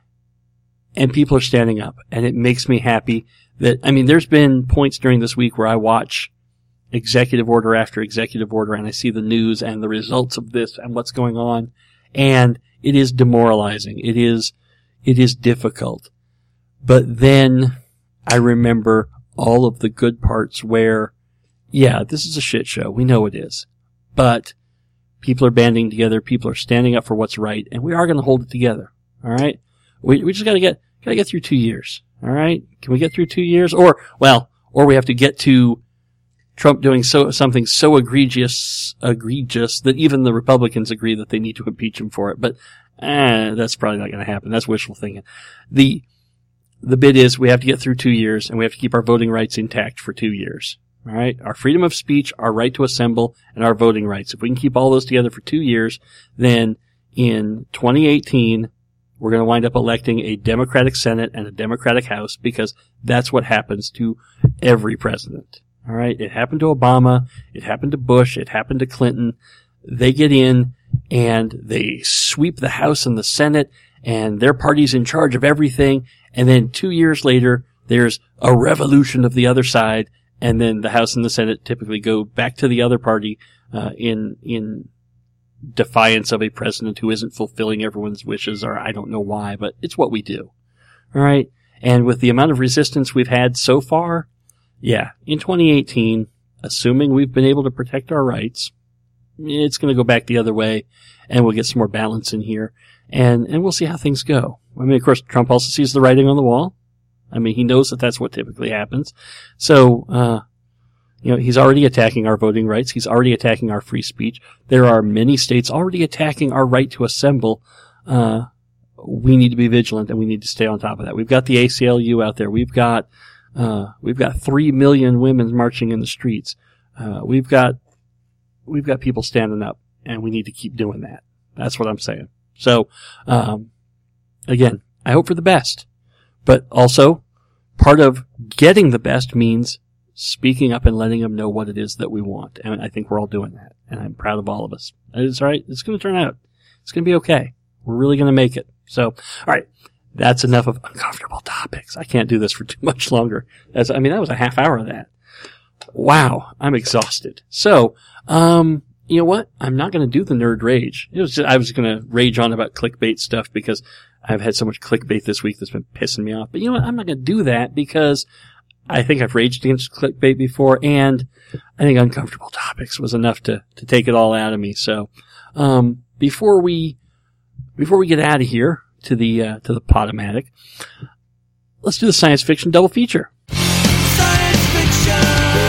And people are standing up. And it makes me happy that, I mean, there's been points during this week where I watch executive order after executive order, and I see the news and the results of this and what's going on, and it is demoralizing. It is, it is difficult. But then I remember all of the good parts where, yeah, this is a shit show. We know it is. But people are banding together. People are standing up for what's right, and we are going to hold it together. All right? We, we just got to get, got to get through two years. All right? Can we get through two years? Or, well, or we have to get to Trump doing so something so egregious, egregious that even the Republicans agree that they need to impeach him for it. But eh, that's probably not going to happen. That's wishful thinking. The the bit is we have to get through two years, and we have to keep our voting rights intact for two years. All right, our freedom of speech, our right to assemble, and our voting rights. If we can keep all those together for two years, then in twenty eighteen we're going to wind up electing a Democratic Senate and a Democratic House, because that's what happens to every president. All right. It happened to Obama. It happened to Bush. It happened to Clinton. They get in and they sweep the House and the Senate, and their party's in charge of everything. And then two years later, there's a revolution of the other side, and then the House and the Senate typically go back to the other party uh, in in defiance of a president who isn't fulfilling everyone's wishes, or I don't know why, but it's what we do. All right? And with the amount of resistance we've had so far, yeah, in twenty eighteen, assuming we've been able to protect our rights, it's going to go back the other way, and we'll get some more balance in here, and, and we'll see how things go. I mean, of course, Trump also sees the writing on the wall. I mean, he knows that that's what typically happens. So, uh, you know, he's already attacking our voting rights. He's already attacking our free speech. There are many states already attacking our right to assemble. Uh, we need to be vigilant, and we need to stay on top of that. We've got the A C L U out there. We've got, uh, we've got three million women marching in the streets. Uh, we've got, we've got people standing up, and we need to keep doing that. That's what I'm saying. So, um, again, I hope for the best. But also, part of getting the best means speaking up and letting them know what it is that we want. And I think we're all doing that. And I'm proud of all of us. It's all right. It's going to turn out. It's going to be okay. We're really going to make it. So, all right. That's enough of uncomfortable topics. I can't do this for too much longer. That's, I mean, that was a half hour of that. Wow. I'm exhausted. So, um, you know what? I'm not going to do the nerd rage. It was just, I was going to rage on about clickbait stuff because I've had so much clickbait this week that's been pissing me off. But you know what? I'm not going to do that because I think I've raged against clickbait before, and I think uncomfortable topics was enough to, to take it all out of me. So, um, before we, before we get out of here to the, uh, to the Podomatic, let's do the science fiction double feature. Science fiction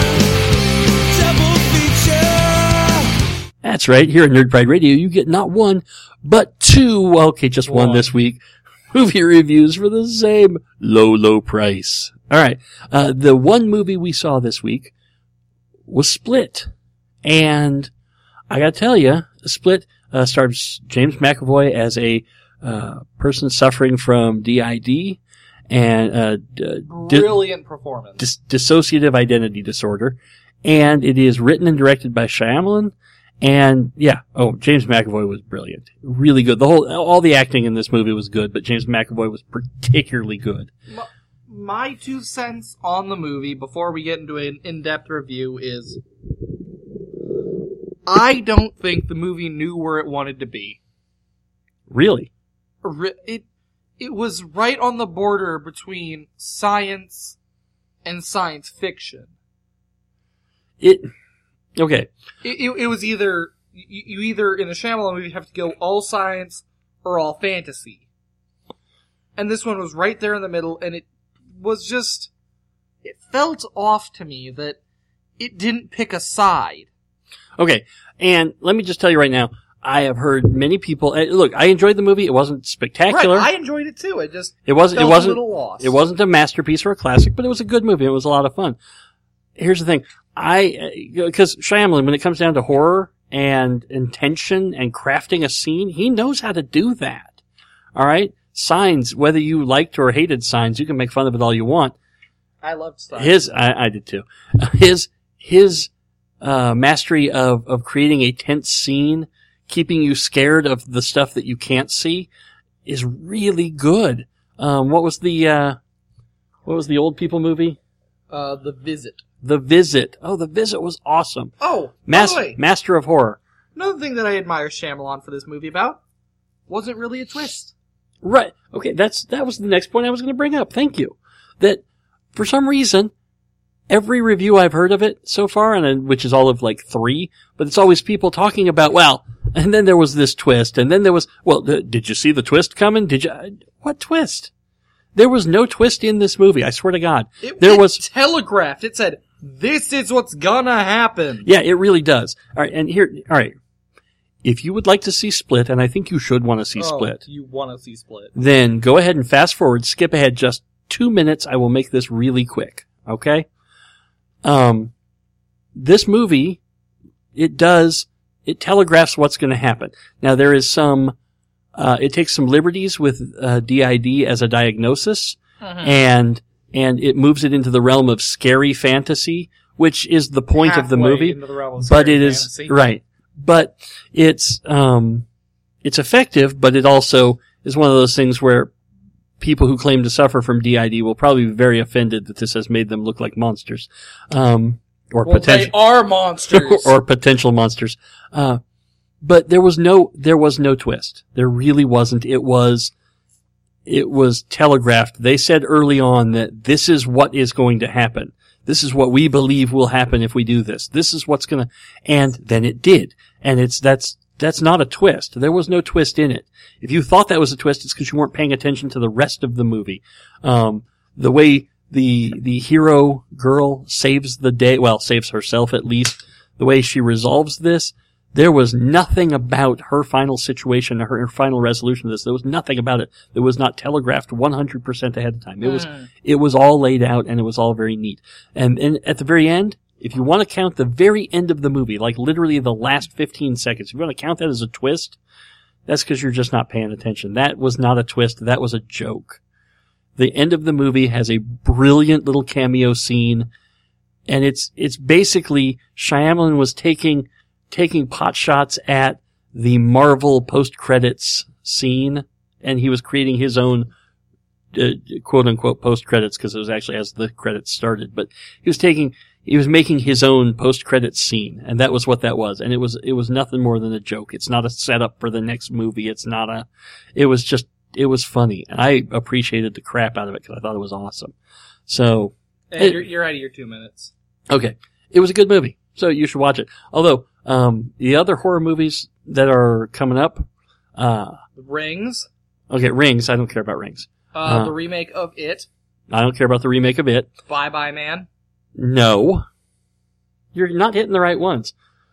double feature. That's right. Here at Nerd Pride Radio, you get not one, but two, okay, just one, one this week, movie reviews for the same low, low price. All right. Uh, the one movie we saw this week was Split. And I gotta tell you, Split uh, stars James McAvoy as a uh, person suffering from D I D and uh, d- brilliant di- performance. Dis- dissociative identity disorder. And it is written and directed by Shyamalan. And yeah, oh, James McAvoy was brilliant. Really good. The whole, all the acting in this movie was good, but James McAvoy was particularly good. My, my two cents on the movie before we get into an in-depth review is I don't think the movie knew where it wanted to be. Really? It, it was right on the border between science and science fiction. It, okay. It, it, it was either, you, you either, in the Shyamalan movie, have to go all science or all fantasy. And this one was right there in the middle, and it was just, it felt off to me that it didn't pick a side. Okay, and let me just tell you right now, I have heard many people, uh, look, I enjoyed the movie, it wasn't spectacular. Right, I enjoyed it too, it just it wasn't, felt it wasn't, a little lost. It wasn't a masterpiece or a classic, but it was a good movie, it was a lot of fun. Here's the thing, I, because Shyamalan, when it comes down to horror and intention and crafting a scene, he knows how to do that. Alright? Signs, whether you liked or hated Signs, you can make fun of it all you want. I loved Signs. His, I, I did too. His, his, uh, mastery of, of creating a tense scene, keeping you scared of the stuff that you can't see, is really good. Um, what was the, uh, what was the old people movie? Uh, The Visit. The Visit. Oh, The Visit was awesome. Oh, Mas- by the way, Master of Horror. Another thing that I admire Shyamalan for this movie about wasn't really a twist. Right. Okay, that's that was the next point I was going to bring up. Thank you. That, for some reason, every review I've heard of it so far, and which is all of like three, but it's always people talking about, well, and then there was this twist, and then there was, well, th- did you see the twist coming? Did you, uh, what twist? There was no twist in this movie, I swear to God. It, there it was telegraphed. It said, this is what's gonna happen. Yeah, it really does. Alright, and here, alright. If you would like to see Split, and I think you should want to see oh, Split. You want to see Split. Then go ahead and fast forward, skip ahead just two minutes. I will make this really quick. Okay? Um, this movie, it does, it telegraphs what's going to happen. Now there is some, uh, it takes some liberties with, uh, D I D as a diagnosis, mm-hmm. and, and it moves it into the realm of scary fantasy, which is the point Halfway of the movie. Into the realm of but it fantasy. is, right. But it's, um, it's effective, but it also is one of those things where people who claim to suffer from D I D will probably be very offended that this has made them look like monsters. Um, or well, potential, they are monsters. or potential monsters. Uh, but there was no, there was no twist. There really wasn't. It was, it was telegraphed. They said early on that this is what is going to happen. This is what we believe will happen if we do this. This is what's gonna, and then it did. And it's, that's, that's not a twist. There was no twist in it. If you thought that was a twist, it's because you weren't paying attention to the rest of the movie. Um, the way the, the hero girl saves the day, well, saves herself at least, the way she resolves this, there was nothing about her final situation, her, her final resolution of this. There was nothing about it that was not telegraphed one hundred percent ahead of time. It was, Mm. it was all laid out and it was all very neat. And, and at the very end, if you want to count the very end of the movie, like literally the last fifteen seconds, if you want to count that as a twist, that's because you're just not paying attention. That was not a twist. That was a joke. The end of the movie has a brilliant little cameo scene, and it's, it's basically Shyamalan was taking, taking pot shots at the Marvel post-credits scene, and he was creating his own uh, quote-unquote post-credits, because it was actually as the credits started, but he was taking, he was making his own post-credits scene, and that was what that was, and it was, it was nothing more than a joke. It's not a setup for the next movie. It's not a, it was just, it was funny, and I appreciated the crap out of it because I thought it was awesome. So, And it, you're, you're out of your two minutes. Okay. It was a good movie, so you should watch it. Although, um, the other horror movies that are coming up, uh, Rings. Okay, Rings, I don't care about Rings. Uh, Uh, the remake of It. I don't care about the remake of it. Bye Bye Man. No. You're not hitting the right ones.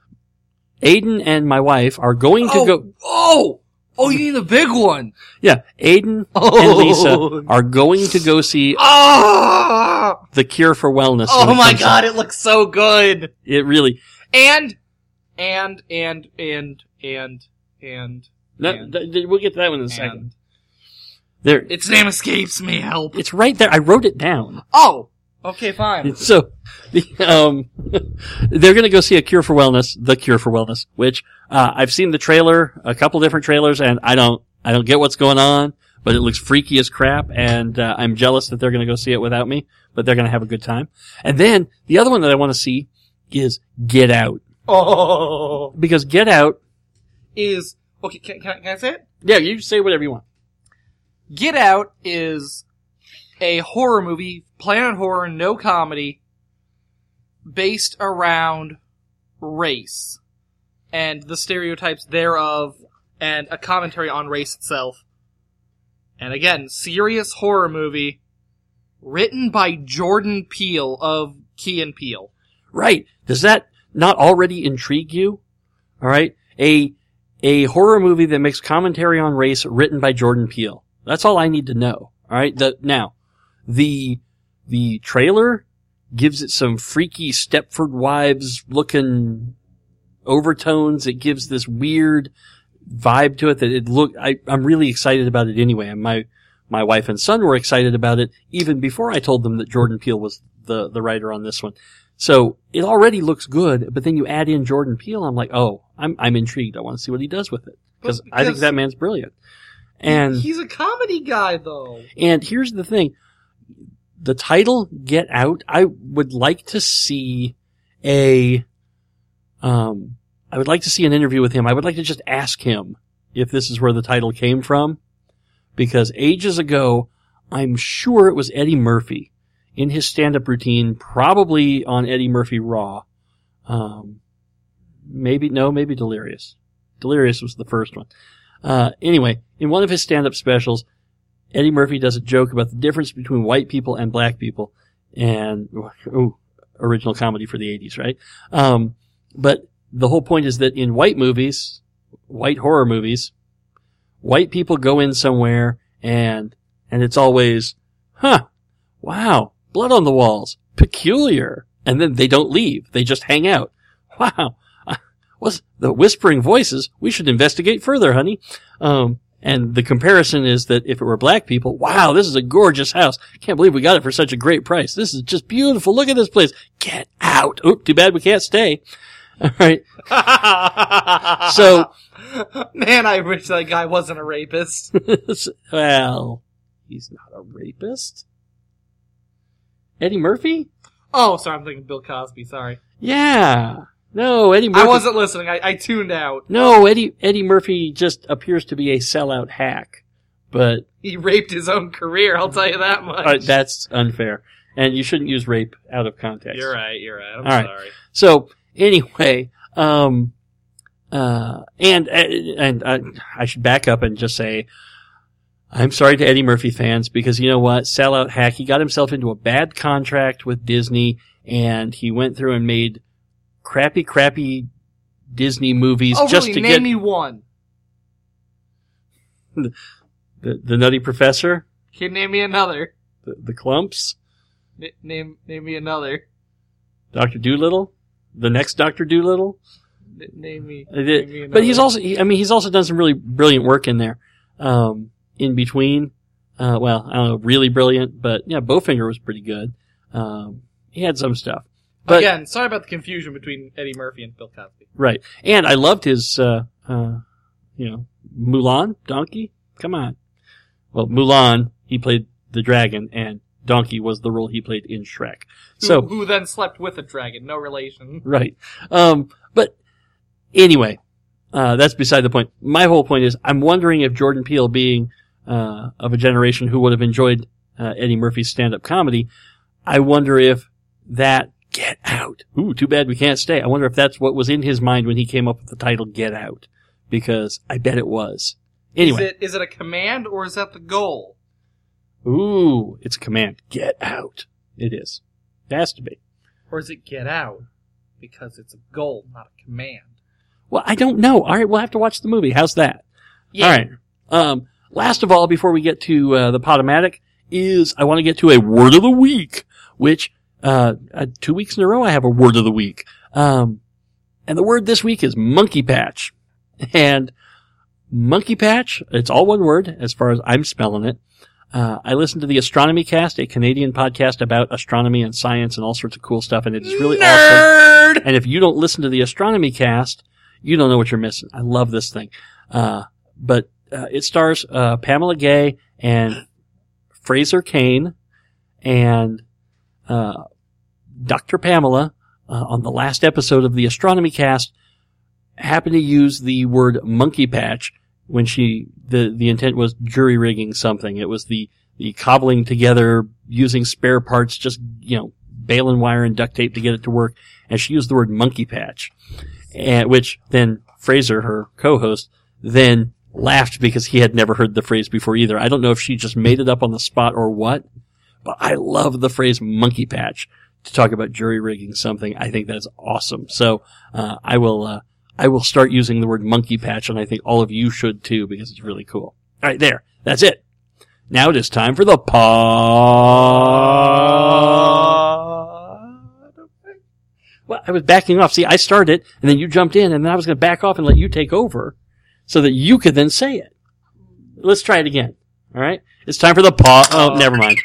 Aiden and my wife are going to oh, go... Oh! Oh, you need the big one! Yeah, Aiden oh. and Lisa are going to go see oh. The Cure for Wellness. Oh my god, out. It looks so good! It really... And, and, and, and, and, and... That, and that, we'll get to that one in a second. There, its name escapes me, help. It's right there. I wrote it down. Oh! Okay, fine. So, the, um, they're gonna go see A Cure for Wellness, The Cure for Wellness, which, uh, I've seen the trailer, a couple different trailers, and I don't, I don't get what's going on, but it looks freaky as crap, and, uh, I'm jealous that they're gonna go see it without me, but they're gonna have a good time. And then, the other one that I want to see is Get Out. Oh! Because Get Out is, okay, can, can, can I say it? Yeah, you say whatever you want. Get Out is a horror movie, planet horror, no comedy, based around race and the stereotypes thereof, and a commentary on race itself. And again, serious horror movie written by Jordan Peele of Key and Peele. Right. Does that not already intrigue you? All right. A a horror movie that makes commentary on race written by Jordan Peele. That's all I need to know. All right. The, now, the the trailer gives it some freaky Stepford Wives looking overtones. It gives this weird vibe to it that it look. I, I'm really excited about it anyway. And my my wife and son were excited about it even before I told them that Jordan Peele was the the writer on this one. So it already looks good, but then you add in Jordan Peele, I'm like, oh, I'm I'm intrigued. I want to see what he does with it because I think that man's brilliant. And he's a comedy guy, though. And here's the thing: the title "Get Out." I would like to see a, um, I would like to see an interview with him. I would like to just ask him if this is where the title came from, because ages ago, I'm sure it was Eddie Murphy in his stand-up routine, probably on Eddie Murphy Raw. Um, maybe, no, maybe Delirious. Delirious was the first one. Uh, anyway, in one of his stand-up specials, Eddie Murphy does a joke about the difference between white people and black people. And, ooh, original comedy for the eighties, right? Um, but the whole point is that in white movies, white horror movies, white people go in somewhere and, and it's always, huh, wow, blood on the walls, peculiar. And then they don't leave. They just hang out. Wow. What's the whispering voices? We should investigate further, honey. Um, and the comparison is that if it were black people, wow, this is a gorgeous house. Can't believe we got it for such a great price. This is just beautiful. Look at this place. Get out. Oop, too bad we can't stay. All right. So, man, I wish that guy wasn't a rapist. well, he's not a rapist. Eddie Murphy? Oh, sorry, I'm thinking Bill Cosby. Sorry. Yeah. No, Eddie Murphy. I wasn't listening. I, I tuned out. No, Eddie Eddie Murphy just appears to be a sellout hack, but he raped his own career. I'll tell you that much. Uh, that's unfair, and you shouldn't use rape out of context. You're right. You're right. I'm All right. sorry. So anyway, um, uh, and and uh, I should back up and just say, I'm sorry to Eddie Murphy fans because you know what, sellout hack. He got himself into a bad contract with Disney, and he went through and made crappy, crappy Disney movies oh, just really? to Name get me one. The, the the Nutty Professor. Can you name me another? The, the Clumps. N- name name me another. Doctor Dolittle. The next Doctor Dolittle. N- name me. Name me another. But he's also, he, I mean, he's also done some really brilliant work in there. Um, in between, uh, well, I don't know, really brilliant, but yeah, Bowfinger was pretty good. Um, he had some stuff. But, again, sorry about the confusion between Eddie Murphy and Bill Cosby. Right. And I loved his, uh, uh, you know, Mulan, Donkey. Come on. Well, Mulan, he played the dragon, and Donkey was the role he played in Shrek. Who, So, who then slept with a dragon? No relation. right. Um, but anyway, uh, that's beside the point. My whole point is, I'm wondering if Jordan Peele, being uh, of a generation who would have enjoyed uh, Eddie Murphy's stand-up comedy, I wonder if that Get Out. Ooh, too bad we can't stay. I wonder if that's what was in his mind when he came up with the title Get Out. Because I bet it was. Anyway. Is it, is it a command or is that the goal? Ooh, it's a command. Get out. It is. It has to be. Or is it get out? Because it's a goal, not a command. Well, I don't know. All right, we'll have to watch the movie. How's that? Yeah. All right. Um, last of all, before we get to uh, the Podomatic, is I want to get to a word of the week, which uh, uh, two weeks in a row I have a word of the week. Um, and the word this week is monkey patch. And monkey patch, it's all one word as far as I'm spelling it. Uh, I listened to the Astronomy Cast, a Canadian podcast about astronomy and science and all sorts of cool stuff, and it is really Nerd! awesome. And if you don't listen to the Astronomy Cast, you don't know what you're missing. I love this thing. Uh, but uh, it stars uh, Pamela Gay and Fraser Cain and uh, Doctor Pamela uh, on the last episode of the Astronomy Cast happened to use the word monkey patch when she, the, the intent was jury rigging something. It was the, the cobbling together, using spare parts, just, you know, baling wire and duct tape to get it to work. And she used the word monkey patch, and, which then Fraser, her co-host, then laughed because he had never heard the phrase before either. I don't know if she just made it up on the spot or what, but I love the phrase monkey patch to talk about jury rigging something. I think that's awesome. So, uh, I will, uh, I will start using the word monkey patch, and I think all of you should too, because it's really cool. All right, there. That's it. Now it is time for the pod. Well, I was backing off. See, I started, and then you jumped in, and then I was going to back off and let you take over so that you could then say it. Let's try it again. All right? It's time for the pod. Oh, never mind.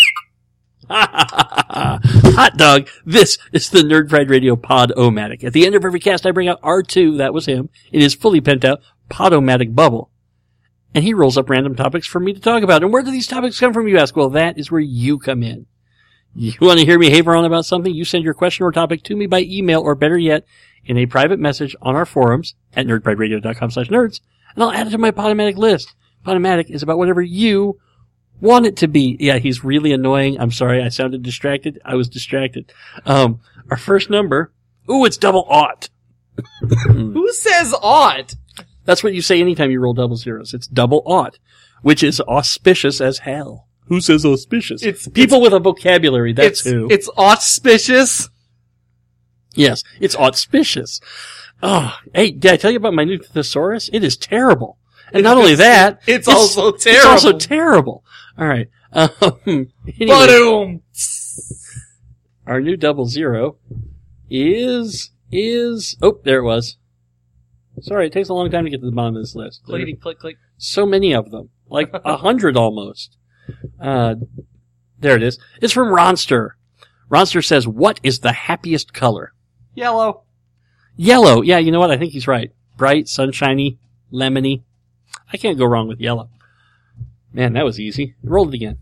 Hot dog. This is the Nerd Pride Radio Pod-O-Matic. At the end of every cast, I bring out R two, that was him, in his fully pent out Pod-O-Matic bubble. And he rolls up random topics for me to talk about. And where do these topics come from, you ask? Well, that is where you come in. You want to hear me haver on about something? You send your question or topic to me by email, or better yet, in a private message on our forums at nerdprideradio.com slash nerds, and I'll add it to my Podomatic list. Podomatic is about whatever you want it to be. Yeah, he's really annoying. I'm sorry, I sounded distracted. I was distracted. Um, our first number, ooh, it's double aught. Who says aught? That's what you say anytime you roll double zeros. It's double aught, which is auspicious as hell. Who says auspicious? It's people it's, with a vocabulary. That's it's, who. It's auspicious. Yes, it's auspicious. Oh, hey, did I tell you about my new thesaurus? It is terrible. And not only that, it's, it's also terrible. It's also terrible. All right. Um, anyway, our new double zero is is oh, there it was. Sorry, it takes a long time to get to the bottom of this list. Clickety click click. So many of them, like a hundred almost. Uh, there it is. It's from Ronster. Ronster says, "What is the happiest color?" Yellow. Yellow. Yeah, you know what? I think he's right. Bright, sunshiny, lemony. I can't go wrong with yellow. Man, that was easy. Roll it again.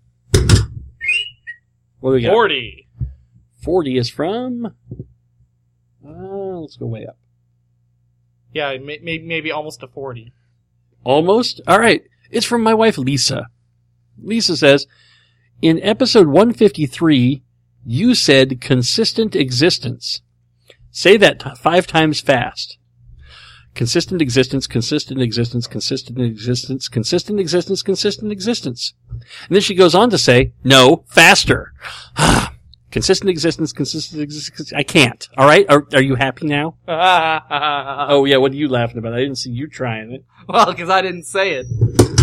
What do we got? forty. forty is from... Uh, let's go way up. Yeah, maybe, maybe almost a forty. Almost? All right. It's from my wife, Lisa. Lisa says, in episode one fifty-three, you said consistent existence. Say that t- five times fast. Consistent existence, consistent existence, consistent existence, consistent existence, consistent existence. And then she goes on to say, no, faster. Consistent existence, consistent existence. I can't. All right? Are, are you happy now? Oh, yeah. What are you laughing about? I didn't see you trying it. Well, because I didn't say it.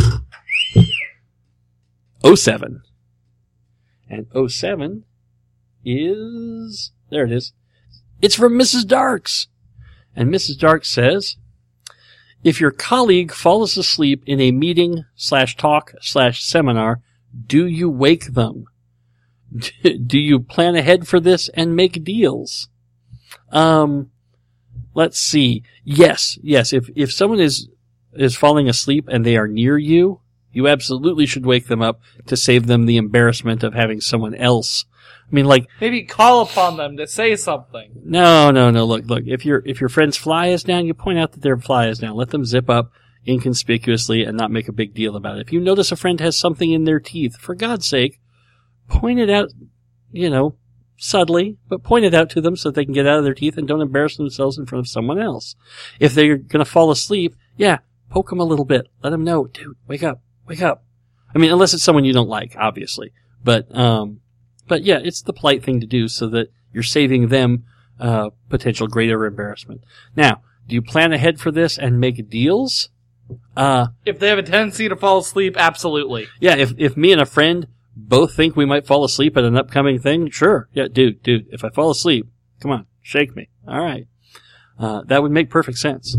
oh seven. And oh seven is... There it is. It's from Missus Darks. And Missus Darks says, if your colleague falls asleep in a meeting slash talk slash seminar, do you wake them? Do you plan ahead for this and make deals? Um, let's see. Yes, yes. If, if someone is, is falling asleep and they are near you, you absolutely should wake them up to save them the embarrassment of having someone else. I mean, like, maybe call upon them to say something. No, no, no. Look, look. If your, if your friend's fly is down, you point out that their fly is down. Let them zip up inconspicuously and not make a big deal about it. If you notice a friend has something in their teeth, for God's sake, point it out, you know, subtly, but point it out to them so they can get out of their teeth and don't embarrass themselves in front of someone else. If they're going to fall asleep, yeah, poke them a little bit. Let them know, dude, wake up, wake up. I mean, unless it's someone you don't like, obviously. But, um, but yeah, it's the polite thing to do so that you're saving them, uh, potential greater embarrassment. Now, do you plan ahead for this and make deals? Uh, if they have a tendency to fall asleep, absolutely. Yeah, if, if me and a friend both think we might fall asleep at an upcoming thing, sure. Yeah, dude, dude, if I fall asleep, come on, shake me. All right. Uh, that would make perfect sense.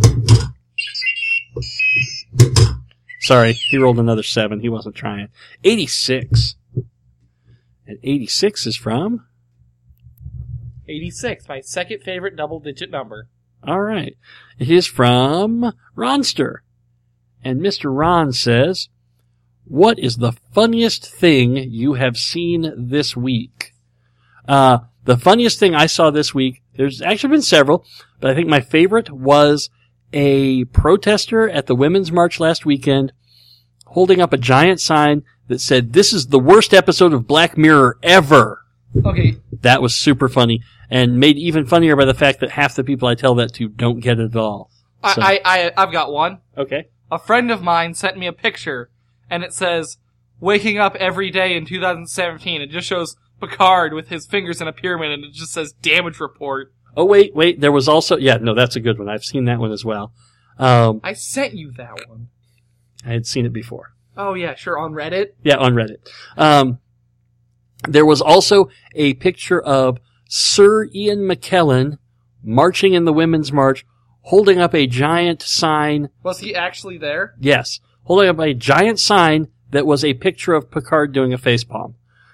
Sorry, he rolled another seven. He wasn't trying. eighty-six. And eighty-six is from? eighty-six, my second favorite double-digit number. All right. It is from Ronster. And Mister Ron says, what is the funniest thing you have seen this week? Uh, the funniest thing I saw this week, there's actually been several, but I think my favorite was a protester at the Women's March last weekend holding up a giant sign that said, this is the worst episode of Black Mirror ever. Okay. That was super funny and made even funnier by the fact that half the people I tell that to don't get it at all. So. I, I, I've got one. Okay. A friend of mine sent me a picture and it says, waking up every day in two thousand seventeen. It just shows Picard with his fingers in a pyramid and it just says damage report. Oh, wait, wait. There was also, yeah, no, that's a good one. I've seen that one as well. Um, I sent you that one. I had seen it before. Oh, yeah, sure, on Reddit? Yeah, on Reddit. Um, there was also a picture of Sir Ian McKellen marching in the Women's March, holding up a giant sign. Was he actually there? Yes. Holding up a giant sign that was a picture of Picard doing a facepalm.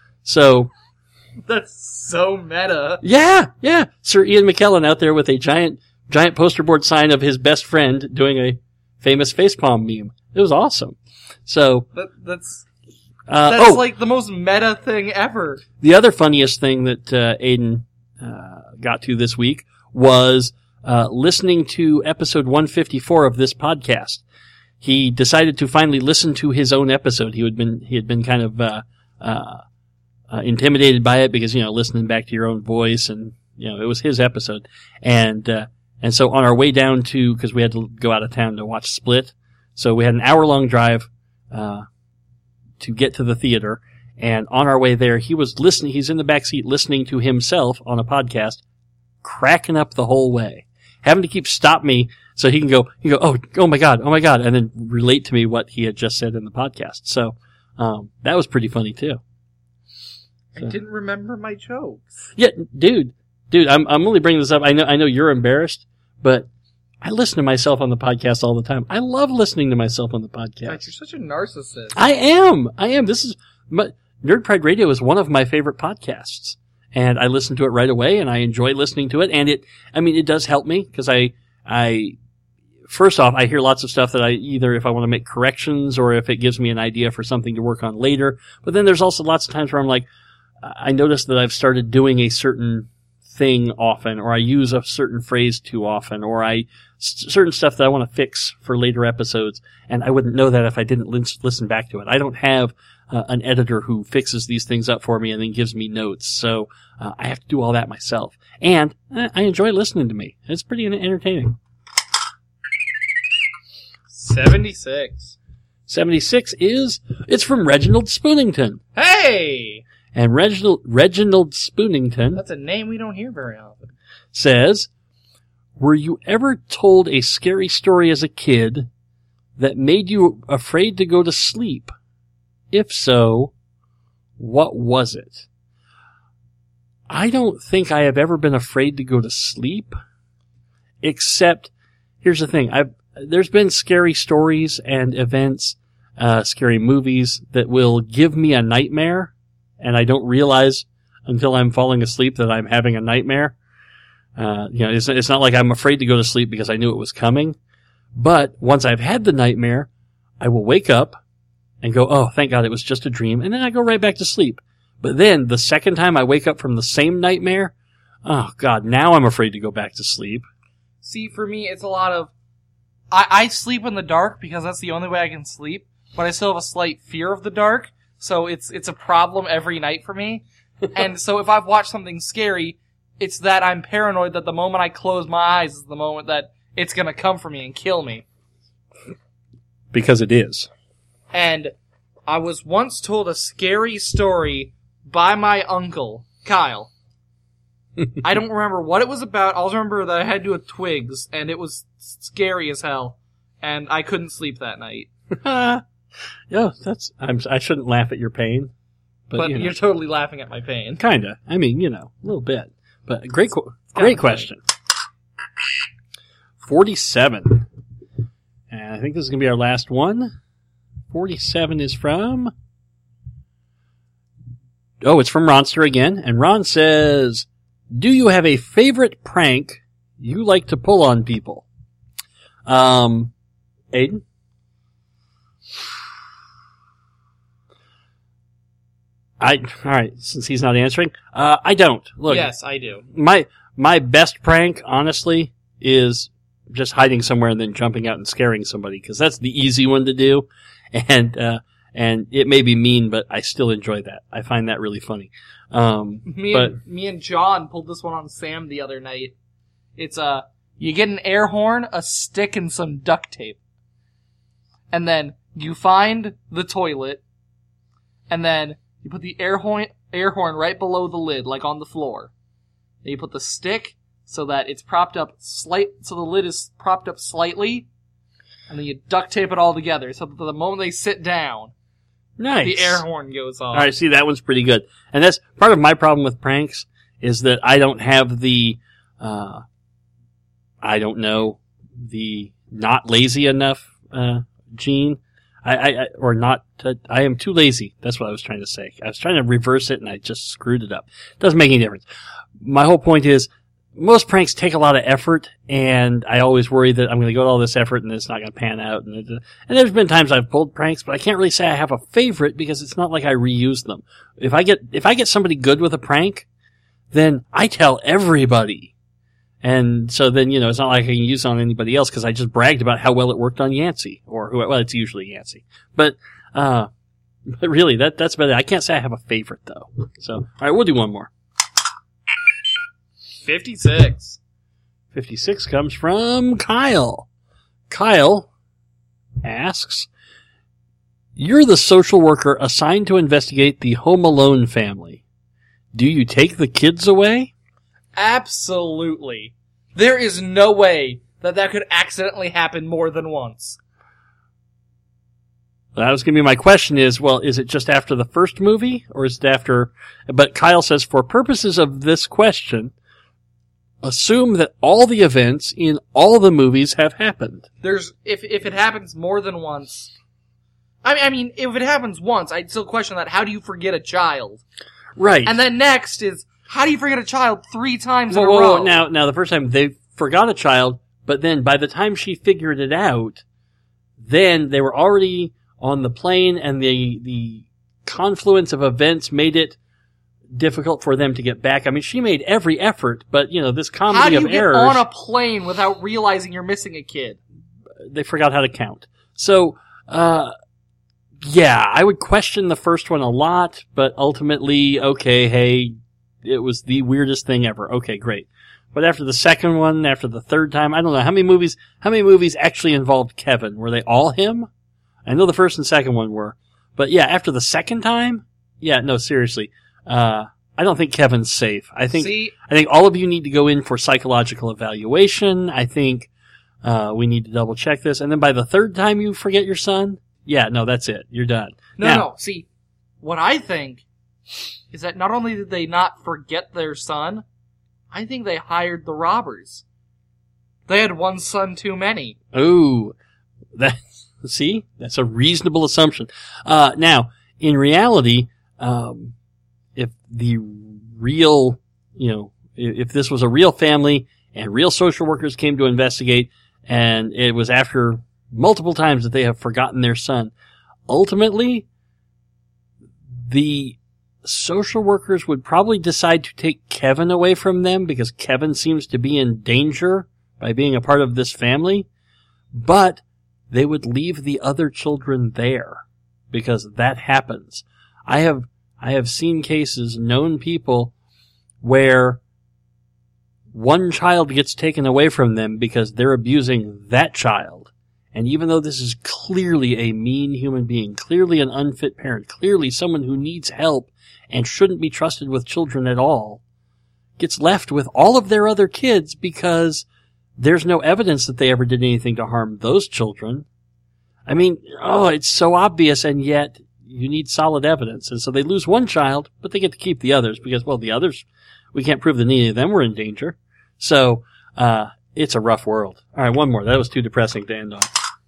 So. That's so meta. Yeah, yeah. Sir Ian McKellen out there with a giant, giant poster board sign of his best friend doing a famous facepalm meme. It was awesome. So. That, that's, uh, that's oh, like the most meta thing ever. The other funniest thing that, uh, Aiden, uh, got to this week was, uh, listening to episode one fifty-four of this podcast. He decided to finally listen to his own episode. He had been, he had been kind of, uh, uh, uh, intimidated by it because, you know, listening back to your own voice and, you know, it was his episode. And, uh, and so on our way down to, cause we had to go out of town to watch Split. So we had an hour long drive, uh, to get to the theater. And on our way there, he was listening, he's in the back seat listening to himself on a podcast, cracking up the whole way. Having to keep stop me so he can go, he can go, oh, oh my God, oh my God, and then relate to me what he had just said in the podcast. So, um, that was pretty funny too. So. I didn't remember my jokes. Yeah, dude, dude, I'm, I'm only bringing this up. I know, I know you're embarrassed, but I listen to myself on the podcast all the time. I love listening to myself on the podcast. God, you're such a narcissist. I am. I am. This is, my, Nerd Pride Radio is one of my favorite podcasts. and I listen to it right away, and I enjoy listening to it. And it, I mean, it does help me because I, I, first off, I hear lots of stuff that I either if I want to make corrections or if it gives me an idea for something to work on later. But then there's also lots of times where I'm like, I notice that I've started doing a certain thing often, or I use a certain phrase too often, or I certain stuff that I want to fix for later episodes, and I wouldn't know that if I didn't listen back to it. I don't have uh, an editor who fixes these things up for me and then gives me notes, so uh, I have to do all that myself. And I enjoy listening to me. It's pretty entertaining. seventy-six. seventy-six is, it's from Reginald Spoonington. Hey! And Reginald, Reginald Spoonington. That's a name we don't hear very often. Says, were you ever told a scary story as a kid that made you afraid to go to sleep? If so, what was it? I don't think I have ever been afraid to go to sleep, except, here's the thing, I've, there's been scary stories and events, uh, scary movies that will give me a nightmare, and I don't realize until I'm falling asleep that I'm having a nightmare. Uh, you know, it's, it's not like I'm afraid to go to sleep because I knew it was coming. But once I've had the nightmare, I will wake up and go, oh, thank God it was just a dream. And then I go right back to sleep. But then the second time I wake up from the same nightmare, oh God, now I'm afraid to go back to sleep. See, for me, it's a lot of, I, I sleep in the dark because that's the only way I can sleep, but I still have a slight fear of the dark. So it's it's a problem every night for me. And so if I've watched something scary, it's that I'm paranoid that the moment I close my eyes is the moment that it's going to come for me and kill me. Because it is. And I was once told a scary story by my uncle, Kyle. I don't remember what it was about. I'll remember that I had to do with twigs, and it was scary as hell. And I couldn't sleep that night. Yeah, that's. I'm, I shouldn't laugh at your pain, but, but you know. You're totally laughing at my pain. Kinda. I mean, you know, a little bit. But great, great question. Forty-seven, and I think this is gonna be our last one. Forty-seven is from. Oh, it's from Ronster again, and Ron says, "Do you have a favorite prank you like to pull on people?" Um, Aiden. I, alright, since he's not answering, uh, I don't. Look. Yes, I do. My, my best prank, honestly, is just hiding somewhere and then jumping out and scaring somebody, because that's the easy one to do. And, uh, and it may be mean, but I still enjoy that. I find that really funny. Um, me but, and, me and John pulled this one on Sam the other night. It's, uh, you get an air horn, a stick, and some duct tape. And then you find the toilet, and then you put the air horn, air horn right below the lid, like on the floor. Then you put the stick so that it's propped up slight, so the lid is propped up slightly, and then you duct tape it all together so that the moment they sit down, nice. The air horn goes off. Alright, see, that one's pretty good. And that's part of my problem with pranks is that I don't have the, uh, I don't know, the not lazy enough, uh, gene. I, I, or not, to, I am too lazy. That's what I was trying to say. I was trying to reverse it and I just screwed it up. Doesn't make any difference. My whole point is, most pranks take a lot of effort, and I always worry that I'm going to go to all this effort and it's not going to pan out. And, it, and there's been times I've pulled pranks, but I can't really say I have a favorite because it's not like I reuse them. If I get, if I get somebody good with a prank, then I tell everybody. And so then, you know, it's not like I can use it on anybody else because I just bragged about how well it worked on Yancey. Or, who, well, it's usually Yancey. But, uh, but really, that, that's about it. I can't say I have a favorite, though. So, alright, we'll do one more. fifty-six. fifty-six comes from Kyle. Kyle asks, you're the social worker assigned to investigate the Home Alone family. Do you take the kids away? Absolutely. There is no way that that could accidentally happen more than once. That was going to be my question is, well, is it just after the first movie, or is it after, but Kyle says, for purposes of this question, assume that all the events in all the movies have happened. There's, if, if it happens more than once, I mean, I mean, if it happens once, I'd still question that, how do you forget a child? Right. And then next is, How do you forget a child three times whoa, in a whoa, row? whoa. Now, now, the first time they forgot a child, but then by the time she figured it out, then they were already on the plane, and the the confluence of events made it difficult for them to get back. I mean, she made every effort, but, you know, this comedy How do you of get errors... on a plane without realizing you're missing a kid? They forgot how to count. So, uh, yeah, I would question the first one a lot, but ultimately, okay, hey, it was the weirdest thing ever. Okay, great. But after the second one, after the third time, I don't know, how many movies, how many movies actually involved Kevin? Were they all him? I know the first and second one were. But yeah, after the second time, yeah, no, seriously. Uh, I don't think Kevin's safe. I think, See? I think all of you need to go in for psychological evaluation. I think, uh, we need to double check this. And then by the third time you forget your son, yeah, no, that's it. You're done. No, now, no. See, what I think is that not only did they not forget their son, I think they hired the robbers. They had one son too many. Ooh, that, see, that's a reasonable assumption. Uh, now, in reality, um, if the real, you know, if this was a real family and real social workers came to investigate, and it was after multiple times that they have forgotten their son, ultimately, the social workers would probably decide to take Kevin away from them because Kevin seems to be in danger by being a part of this family, but they would leave the other children there because that happens. I have I have seen cases, known people, where one child gets taken away from them because they're abusing that child. And even though this is clearly a mean human being, clearly an unfit parent, clearly someone who needs help and shouldn't be trusted with children at all, gets left with all of their other kids because there's no evidence that they ever did anything to harm those children. I mean, oh, it's so obvious, and yet you need solid evidence. And so they lose one child, but they get to keep the others because, well, the others, we can't prove that any of them were in danger. So, uh, it's a rough world. All right, one more. That was too depressing to end on.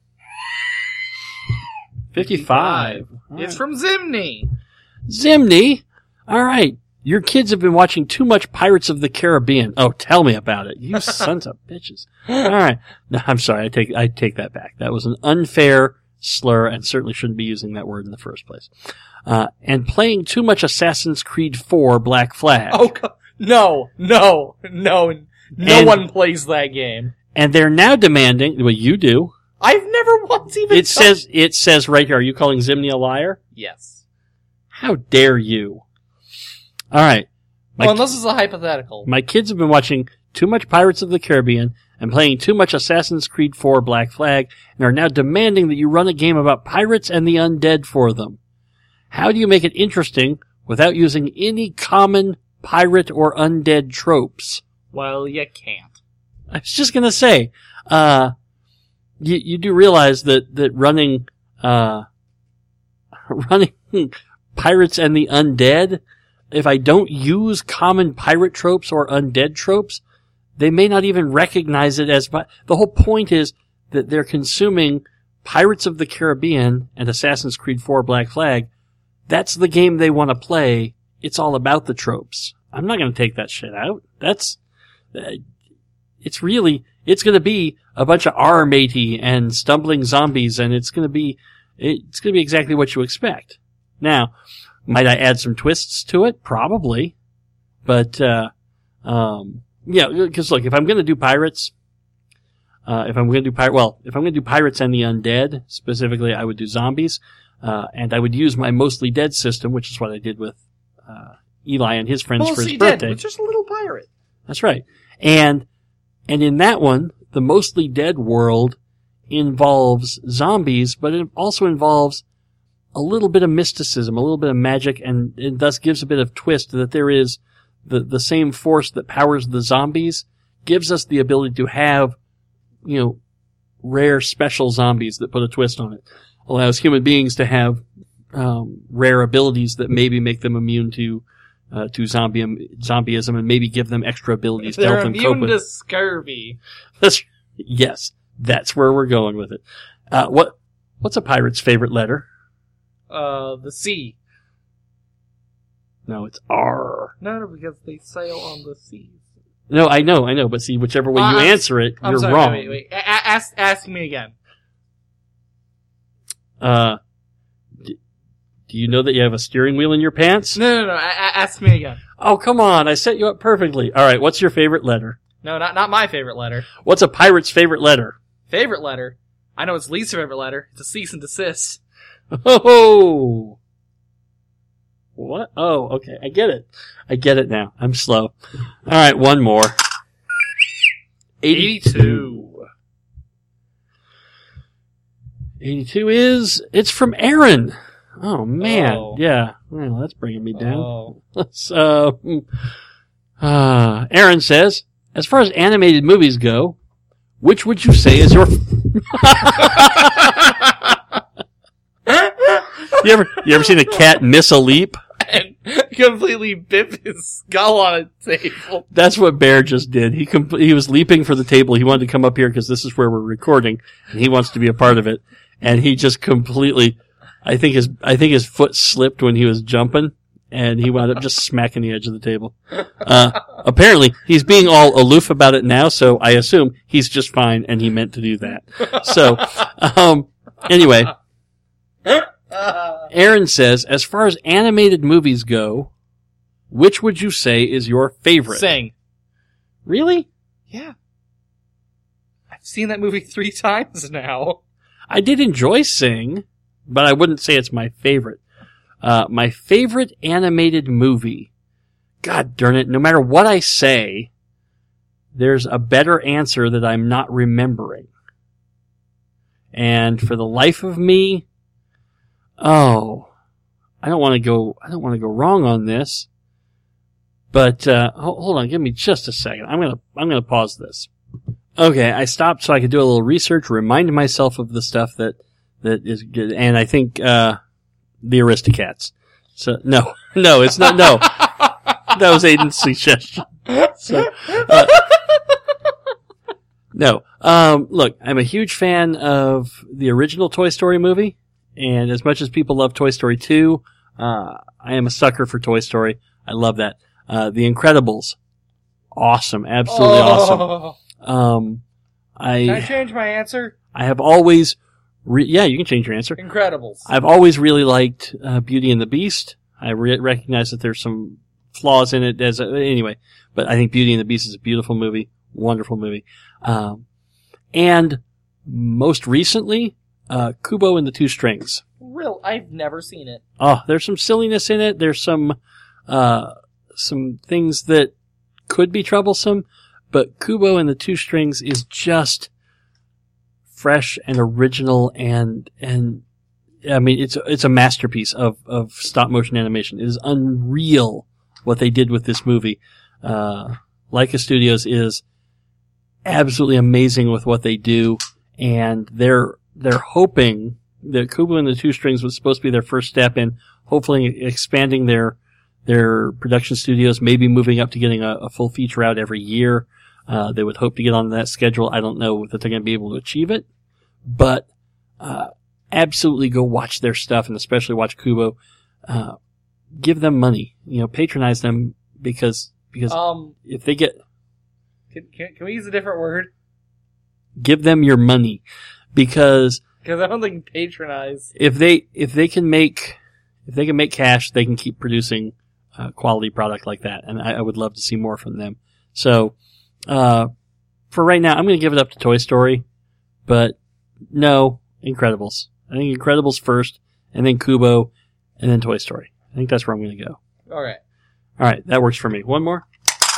fifty-five. All it's right. From Zimney. Zimney? All right. Your kids have been watching too much Pirates of the Caribbean. Oh, tell me about it. You sons of bitches. All right. No, I'm sorry. I take, I take that back. That was an unfair slur and certainly shouldn't be using that word in the first place. Uh, and playing too much Assassin's Creed four Black Flag. Oh, no, no, no. No and, one plays that game. And they're now demanding, well, you do. I've never once even It says, it says right here, are you calling Zimney a liar? Yes. How dare you? All right. My, well, unless it's a hypothetical. My kids have been watching too much Pirates of the Caribbean and playing too much Assassin's Creed four Black Flag and are now demanding that you run a game about pirates and the undead for them. How do you make it interesting without using any common pirate or undead tropes? Well, you can't. I was just gonna say, uh, you, you do realize that, that running, uh, running pirates and the undead, if I don't use common pirate tropes or undead tropes, they may not even recognize it as, the whole point is that they're consuming Pirates of the Caribbean and Assassin's Creed four Black Flag. That's the game they want to play. It's all about the tropes. I'm not going to take that shit out. That's, uh, it's really, it's going to be a bunch of R-matey and stumbling zombies, and it's going to be, it's going to be exactly what you expect. Now, might I add some twists to it? Probably. But, uh, um, yeah, because look, if I'm going to do pirates, uh, if I'm going to do pirate, well, if I'm going to do pirates and the undead, specifically, I would do zombies, uh, and I would use my mostly dead system, which is what I did with, uh, Eli and his friends mostly for his dead, birthday. It's just a little pirate. That's right. And, and in that one, the mostly dead world involves zombies, but it also involves a little bit of mysticism, a little bit of magic, and it thus gives a bit of twist that there is the, the same force that powers the zombies gives us the ability to have, you know, rare special zombies that put a twist on it. Allows human beings to have, um, rare abilities that maybe make them immune to, uh, to zombie, zombieism and maybe give them extra abilities to help them cope with. They're immune to scurvy. That's, yes, that's where we're going with it. Uh, what, what's a pirate's favorite letter? Uh, the C. No, it's R. No, no, because they sail on the seas. No, I know, I know, but see, whichever way Uh, you I'm- answer it, I'm you're sorry, wrong. Wait, wait, wait. A- ask, ask me again. Uh, d- do you know that you have a steering wheel in your pants? No, no, no. A- a- ask me again. Oh, come on, I set you up perfectly. All right, what's your favorite letter? No, not not my favorite letter. What's a pirate's favorite letter? Favorite letter? I know it's Lee's favorite letter. It's a cease and desist. Oh, what? Oh, okay, I get it. I get it now. I'm slow. All right, one more. eighty-two. eighty-two is, it's from Aaron. Oh, man. Oh. Yeah. Well, that's bringing me down. Oh. So, uh, Aaron says, as far as animated movies go, which would you say is your... you ever you ever seen a cat miss a leap? And completely bip his skull on a table. That's what Bear just did. He com- he was leaping for the table. He wanted to come up here because this is where we're recording, and he wants to be a part of it. And he just completely, I think his I think his foot slipped when he was jumping, and he wound up just smacking the edge of the table. Uh, apparently, he's being all aloof about it now, so I assume he's just fine, and he meant to do that. So, um, anyway. Aaron says, as far as animated movies go, which would you say is your favorite? Sing. Really? Yeah. I've seen that movie three times now. I did enjoy Sing, but I wouldn't say it's my favorite. Uh, my favorite animated movie. God darn it, no matter what I say, there's a better answer that I'm not remembering. And for the life of me, oh, I don't want to go, I don't want to go wrong on this. But, uh, hold, hold on, give me just a second. I'm gonna, I'm gonna pause this. Okay, I stopped so I could do a little research, remind myself of the stuff that, that is good, and I think, uh, the Aristocats. So, no, no, it's not, no. That was Aiden's suggestion. So, uh, no. Um, look, I'm a huge fan of the original Toy Story movie, and as much as people love Toy Story two, uh, I am a sucker for Toy Story. I love that. Uh, The Incredibles. Awesome. Absolutely oh. awesome. Um, I, Can I change my answer? I have always, re- yeah, you can change your answer. Incredibles. I've always really liked, uh, Beauty and the Beast. I re- recognize that there's some flaws in it as a, anyway, but I think Beauty and the Beast is a beautiful movie. Wonderful movie. Um, and most recently, uh, Kubo and the Two Strings. Real, I've never seen it. Oh, there's some silliness in it. There's some, uh, some things that could be troublesome, but Kubo and the Two Strings is just fresh and original and, and, I mean, it's, it's a masterpiece of, of stop motion animation. It is unreal what they did with this movie. Uh, Laika Studios is absolutely amazing with what they do, and they're, they're hoping that Kubo and the Two Strings was supposed to be their first step in hopefully expanding their, their production studios, maybe moving up to getting a, a full feature out every year. Uh, they would hope to get on that schedule. I don't know that they're going to be able to achieve it, but, uh, absolutely go watch their stuff, and especially watch Kubo. Uh, give them money, you know, patronize them, because, because um, if they get, can, can, can we use a different word? give them your money, because Because I don't think patronize. if they, if they can make, if they can make cash, they can keep producing, uh, quality product like that, and I, I would love to see more from them. So, uh, for right now, I'm going to give it up to Toy Story, but no, Incredibles. I think Incredibles first, and then Kubo, and then Toy Story. I think that's where I'm going to go. All right. All right, that works for me. One more?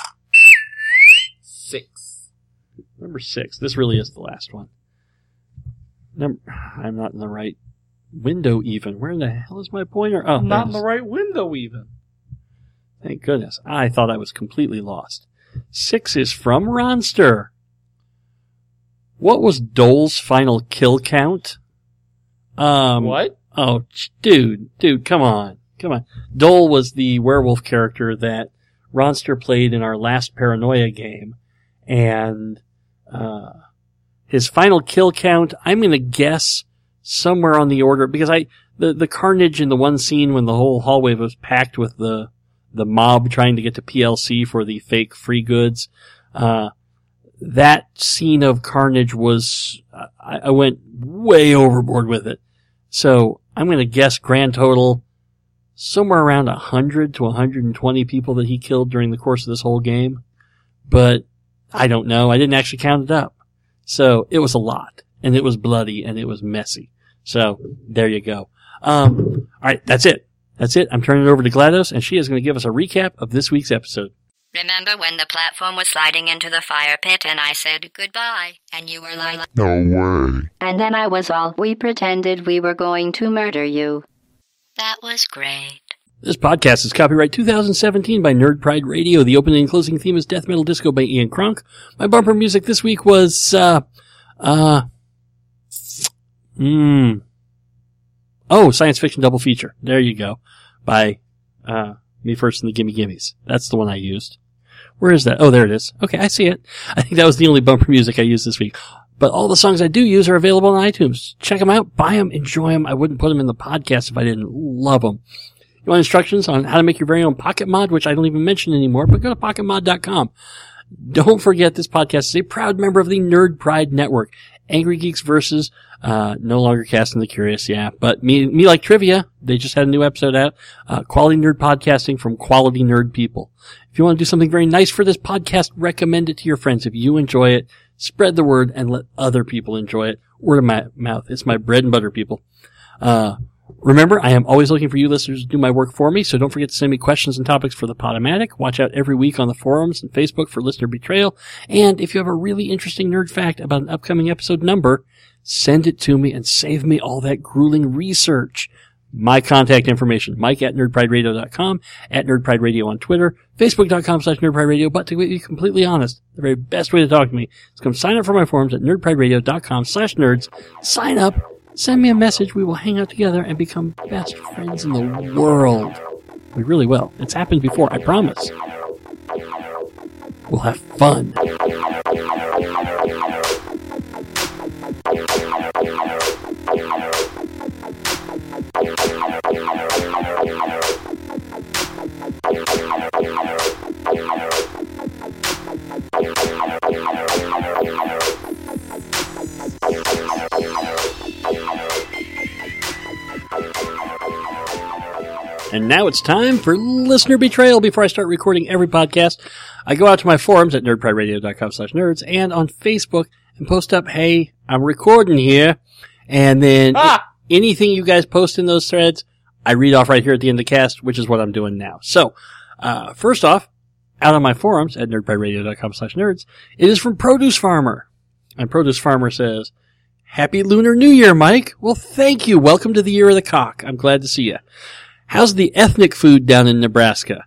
Six. Number six. This really is the last one. Number, I'm not in the right window even. Where the hell is my pointer? Oh, I'm there not it in the is. right window even. Thank goodness. I thought I was completely lost. Six is from Ronster. What was Dole's final kill count? Um, What? Oh, ch- dude, dude, come on. Come on. Dole was the werewolf character that Ronster played in our last Paranoia game. And, uh, his final kill count, I'm gonna guess somewhere on the order, because I, the, the carnage in the one scene when the whole hallway was packed with the, the mob trying to get to P L C for the fake free goods. Uh, that scene of carnage was, I, I went way overboard with it. So I'm going to guess grand total somewhere around one hundred to one hundred twenty people that he killed during the course of this whole game. But I don't know. I didn't actually count it up. So it was a lot, and it was bloody, and it was messy. So there you go. Um, all right, that's it. That's it. I'm turning it over to GLaDOS, and she is going to give us a recap of this week's episode. Remember when the platform was sliding into the fire pit and I said goodbye, and you were like, no way. And then I was all, we pretended we were going to murder you. That was great. This podcast is copyright two thousand seventeen by Nerd Pride Radio. The opening and closing theme is Death Metal Disco by Ian Kronk. My bumper music this week was, uh, uh, mmm, oh, Science Fiction Double Feature. There you go. By, uh, Me First and the Gimme Gimmes. That's the one I used. Where is that? Oh, there it is. Okay, I see it. I think that was the only bumper music I used this week. But all the songs I do use are available on iTunes. Check them out, buy them, enjoy them. I wouldn't put them in the podcast if I didn't love them. You want instructions on how to make your very own Pocket Mod, which I don't even mention anymore, but go to pocket mod dot com. Don't forget this podcast is a proud member of the Nerd Pride Network. Angry Geeks versus, uh, no longer Casting the Curious, yeah. But me, me like trivia, they just had a new episode out. Uh, quality nerd podcasting from quality nerd people. If you want to do something very nice for this podcast, recommend it to your friends. If you enjoy it, spread the word and let other people enjoy it. Word of my mouth. It's my bread and butter, people. Uh, Remember, I am always looking for you listeners to do my work for me, so don't forget to send me questions and topics for the Podomatic. Watch out every week on the forums and Facebook for listener betrayal. And if you have a really interesting nerd fact about an upcoming episode number, send it to me and save me all that grueling research. My contact information, Mike at nerd pride radio dot com, at nerdprideradio on Twitter, facebook dot com slash nerdprideradio. But to be completely honest, the very best way to talk to me is come sign up for my forums at nerdprideradio dot com slash nerds. Sign up. Send me a message. We will hang out together and become best friends in the world. We really will. It's happened before, I promise. We'll have fun. And now it's time for listener betrayal. Before I start recording every podcast, I go out to my forums at nerdprideradio dot com slash nerds and on Facebook and post up, hey, I'm recording here. And then ah! anything you guys post in those threads, I read off right here at the end of the cast, which is what I'm doing now. So, uh, first off, out on my forums at nerdprideradio dot com slash nerds, it is from Produce Farmer. And Produce Farmer says, Happy Lunar New Year, Mike. Well, thank you. Welcome to the Year of the Cock. I'm glad to see you. How's the ethnic food down in Nebraska?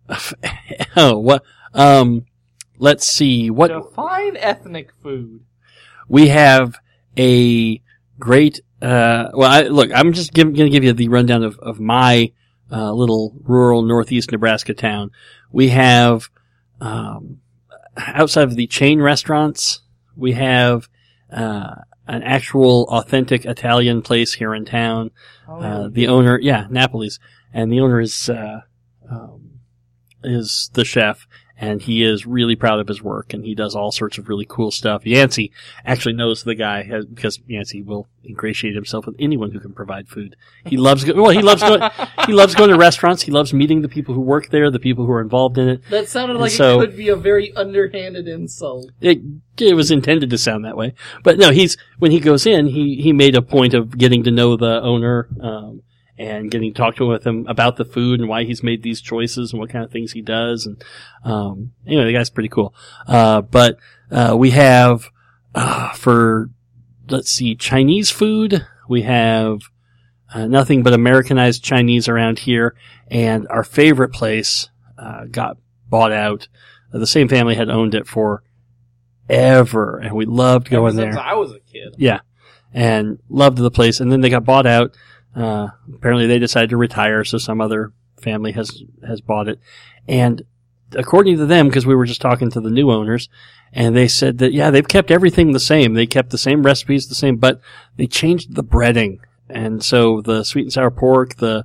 oh, what? Um, let's see. What? Define ethnic food. We have a great. Uh, well, I, look, I'm just going to give you the rundown of of my uh, little rural northeast Nebraska town. We have um, outside of the chain restaurants, we have uh, an actual authentic Italian place here in town. Oh, uh, the owner, yeah, Napoli's, and the owner is, uh, um, is the chef, and he is really proud of his work, and he does all sorts of really cool stuff. Yancey actually knows the guy, has, because Yancey will ingratiate himself with anyone who can provide food. He loves, go- well, he loves going, he loves going to restaurants, he loves meeting the people who work there, the people who are involved in it. That sounded and like so, it could be a very underhanded insult. It, it was intended to sound that way. But no, he's, when he goes in, he, he made a point of getting to know the owner, um, and getting to talk to him with him about the food and why he's made these choices and what kind of things he does. And, um, anyway, the guy's pretty cool. Uh, but, uh, we have, uh, for, let's see, Chinese food, we have, uh, nothing but Americanized Chinese around here. And our favorite place, uh, got bought out. Uh, the same family had owned it for ever. And we loved going there. Since I was a kid. Yeah. And loved the place. And then they got bought out. Uh, apparently they decided to retire, so some other family has, has bought it. And according to them, because we were just talking to the new owners, and they said that, yeah, they've kept everything the same. They kept the same recipes, the same, but they changed the breading. And so the sweet and sour pork, the,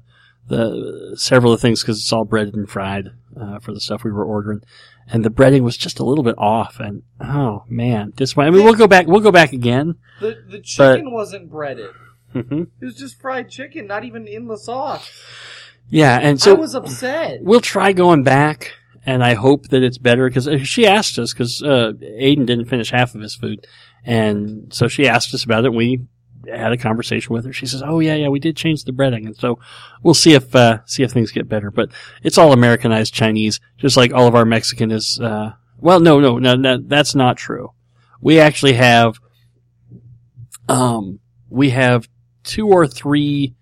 the several of the things because it's all breaded and fried uh, for the stuff we were ordering, and the breading was just a little bit off. And oh man, this I mean we'll go back we'll go back again. The the chicken but, wasn't breaded. Mm-hmm. It was just fried chicken, not even in the sauce. Yeah, and so I was upset. We'll try going back, and I hope that it's better because she asked us because uh, Aiden didn't finish half of his food, and so she asked us about it. And we had a conversation with her. She says, "Oh yeah, yeah, we did change the breading," and so we'll see if uh, see if things get better. But it's all Americanized Chinese, just like all of our Mexican is. Uh, well, no, no, no, no, that's not true. We actually have, um, we have two or three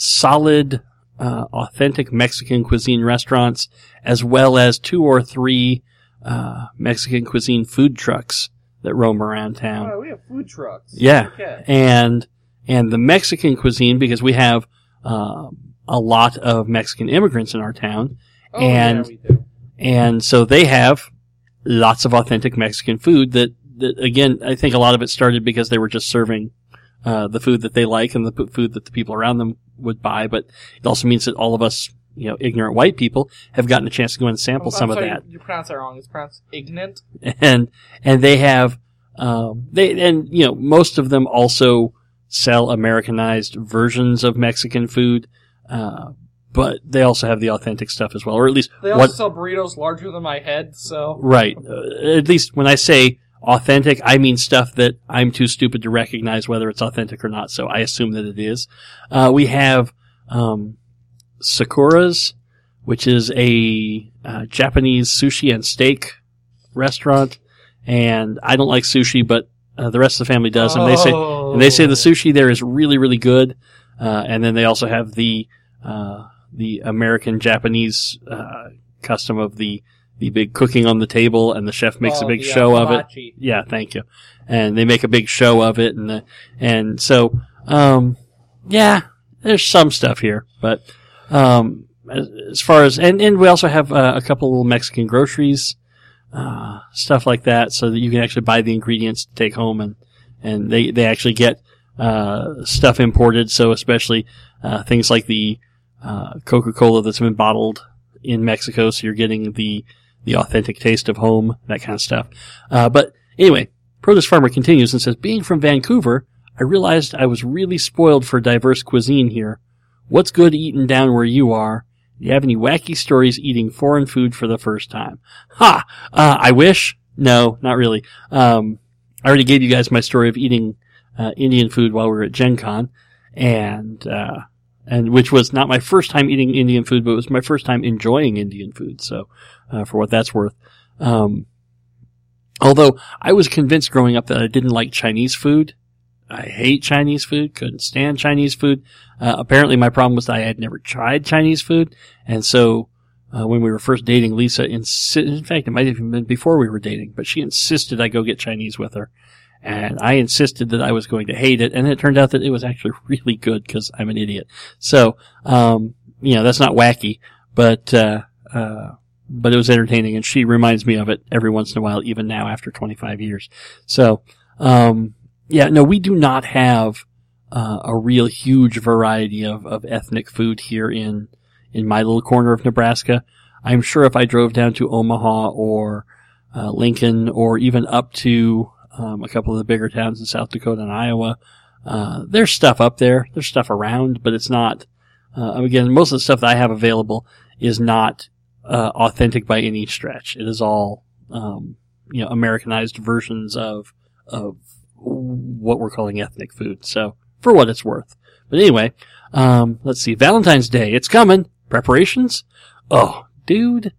solid. Uh, authentic Mexican cuisine restaurants, as well as two or three uh, Mexican cuisine food trucks that roam around town. Oh, we have food trucks. Yeah, okay. and and the Mexican cuisine, because we have uh, a lot of Mexican immigrants in our town, oh, and yeah, we do. and so they have lots of authentic Mexican food. That that again, I think a lot of it started because they were just serving uh, the food that they like and the p- food that the people around them would buy, but it also means that all of us, you know, ignorant white people have gotten a chance to go and sample I'm, some I'm sorry, of that. You pronounce that wrong. It's pronounced ignorant. And, and they have, um, they, and, you know, most of them also sell Americanized versions of Mexican food, uh, but they also have the authentic stuff as well, or at least they also what, sell burritos larger than my head, so. Right. Uh, at least when I say authentic, I mean stuff that I'm too stupid to recognize whether it's authentic or not, so I assume that it is. Uh, we have, um, Sakura's, which is a, uh, Japanese sushi and steak restaurant, and I don't like sushi, but, uh, the rest of the family does, and they say, Oh. and they say the sushi there is really, really good, uh, and then they also have the, uh, the American-Japanese, uh, custom of the, the big cooking on the table, and the chef makes oh, a big the, show uh, of it. Yeah, thank you. And they make a big show of it, and the, and so, um, yeah, there's some stuff here, but um, as, as far as and and we also have uh, a couple little Mexican groceries, uh, stuff like that, so that you can actually buy the ingredients to take home, and and they they actually get uh, stuff imported, so especially uh, things like the uh, Coca-Cola that's been bottled in Mexico, so you're getting the the authentic taste of home, that kind of stuff. Uh, but anyway, Produce Farmer continues and says, being from Vancouver, I realized I was really spoiled for diverse cuisine here. What's good eating down where you are? Do you have any wacky stories eating foreign food for the first time? Ha! Uh, I wish. No, not really. Um, I already gave you guys my story of eating uh, Indian food while we were at Gen Con, and uh, and which was not my first time eating Indian food, but it was my first time enjoying Indian food. So, uh, for what that's worth. Um, although I was convinced growing up that I didn't like Chinese food. I hate Chinese food, couldn't stand Chinese food. Uh, apparently my problem was that I had never tried Chinese food. And so, uh, when we were first dating, Lisa insi- in fact, it might have even been before we were dating, but she insisted I go get Chinese with her. And I insisted that I was going to hate it, and it turned out that it was actually really good because I'm an idiot. So, um, you know, that's not wacky, but, uh, uh, but it was entertaining, and she reminds me of it every once in a while, even now after twenty-five years. So, um, yeah, no, we do not have, uh, a real huge variety of, of ethnic food here in, in my little corner of Nebraska. I'm sure if I drove down to Omaha or, uh, Lincoln or even up to, Um, a couple of the bigger towns in South Dakota and Iowa. Uh, there's stuff up there. There's stuff around, but it's not, uh, again, most of the stuff that I have available is not, uh, authentic by any stretch. It is all, um, you know, Americanized versions of, of what we're calling ethnic food. So, for what it's worth. But anyway, um, let's see. Valentine's Day. It's coming. Preparations? Oh, dude.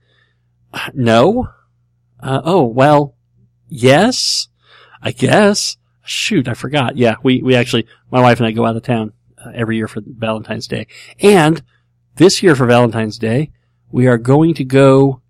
No. Uh, oh, well, yes. I guess. Shoot, I forgot. Yeah, we, we actually, my wife and I go out of town uh, every year for Valentine's Day. And this year for Valentine's Day, we are going to go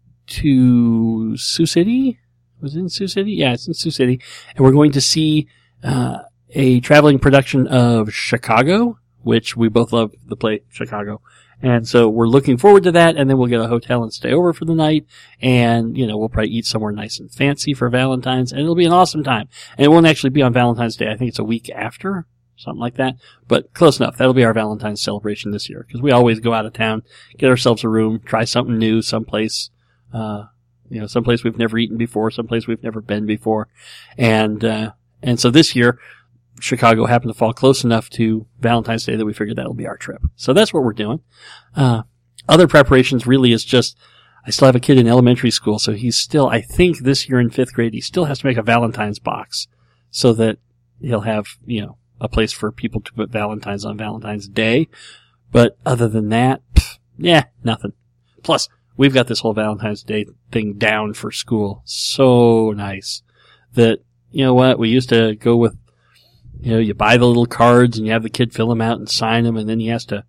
to Sioux City. Was it in Sioux City? Yeah, it's in Sioux City. And we're going to see uh, a traveling production of Chicago, which we both love the play Chicago. And so we're looking forward to that, and then we'll get a hotel and stay over for the night, and, you know, we'll probably eat somewhere nice and fancy for Valentine's, and it'll be an awesome time. And it won't actually be on Valentine's Day. I think it's a week after something like that. But close enough. That'll be our Valentine's celebration this year, because we always go out of town, get ourselves a room, try something new, someplace, uh, you know, someplace we've never eaten before, someplace we've never been before. And, uh, and so this year, Chicago happened to fall close enough to Valentine's Day that we figured that'll be our trip. So that's what we're doing. Uh, other preparations really is just, I still have a kid in elementary school, so he's still, I think this year in fifth grade, he still has to make a Valentine's box so that he'll have, you know, a place for people to put Valentine's on Valentine's Day. But other than that, pff, yeah, nothing. Plus, we've got this whole Valentine's Day thing down for school. So nice that, you know what, we used to go with, you know, you buy the little cards and you have the kid fill them out and sign them, and then he has to,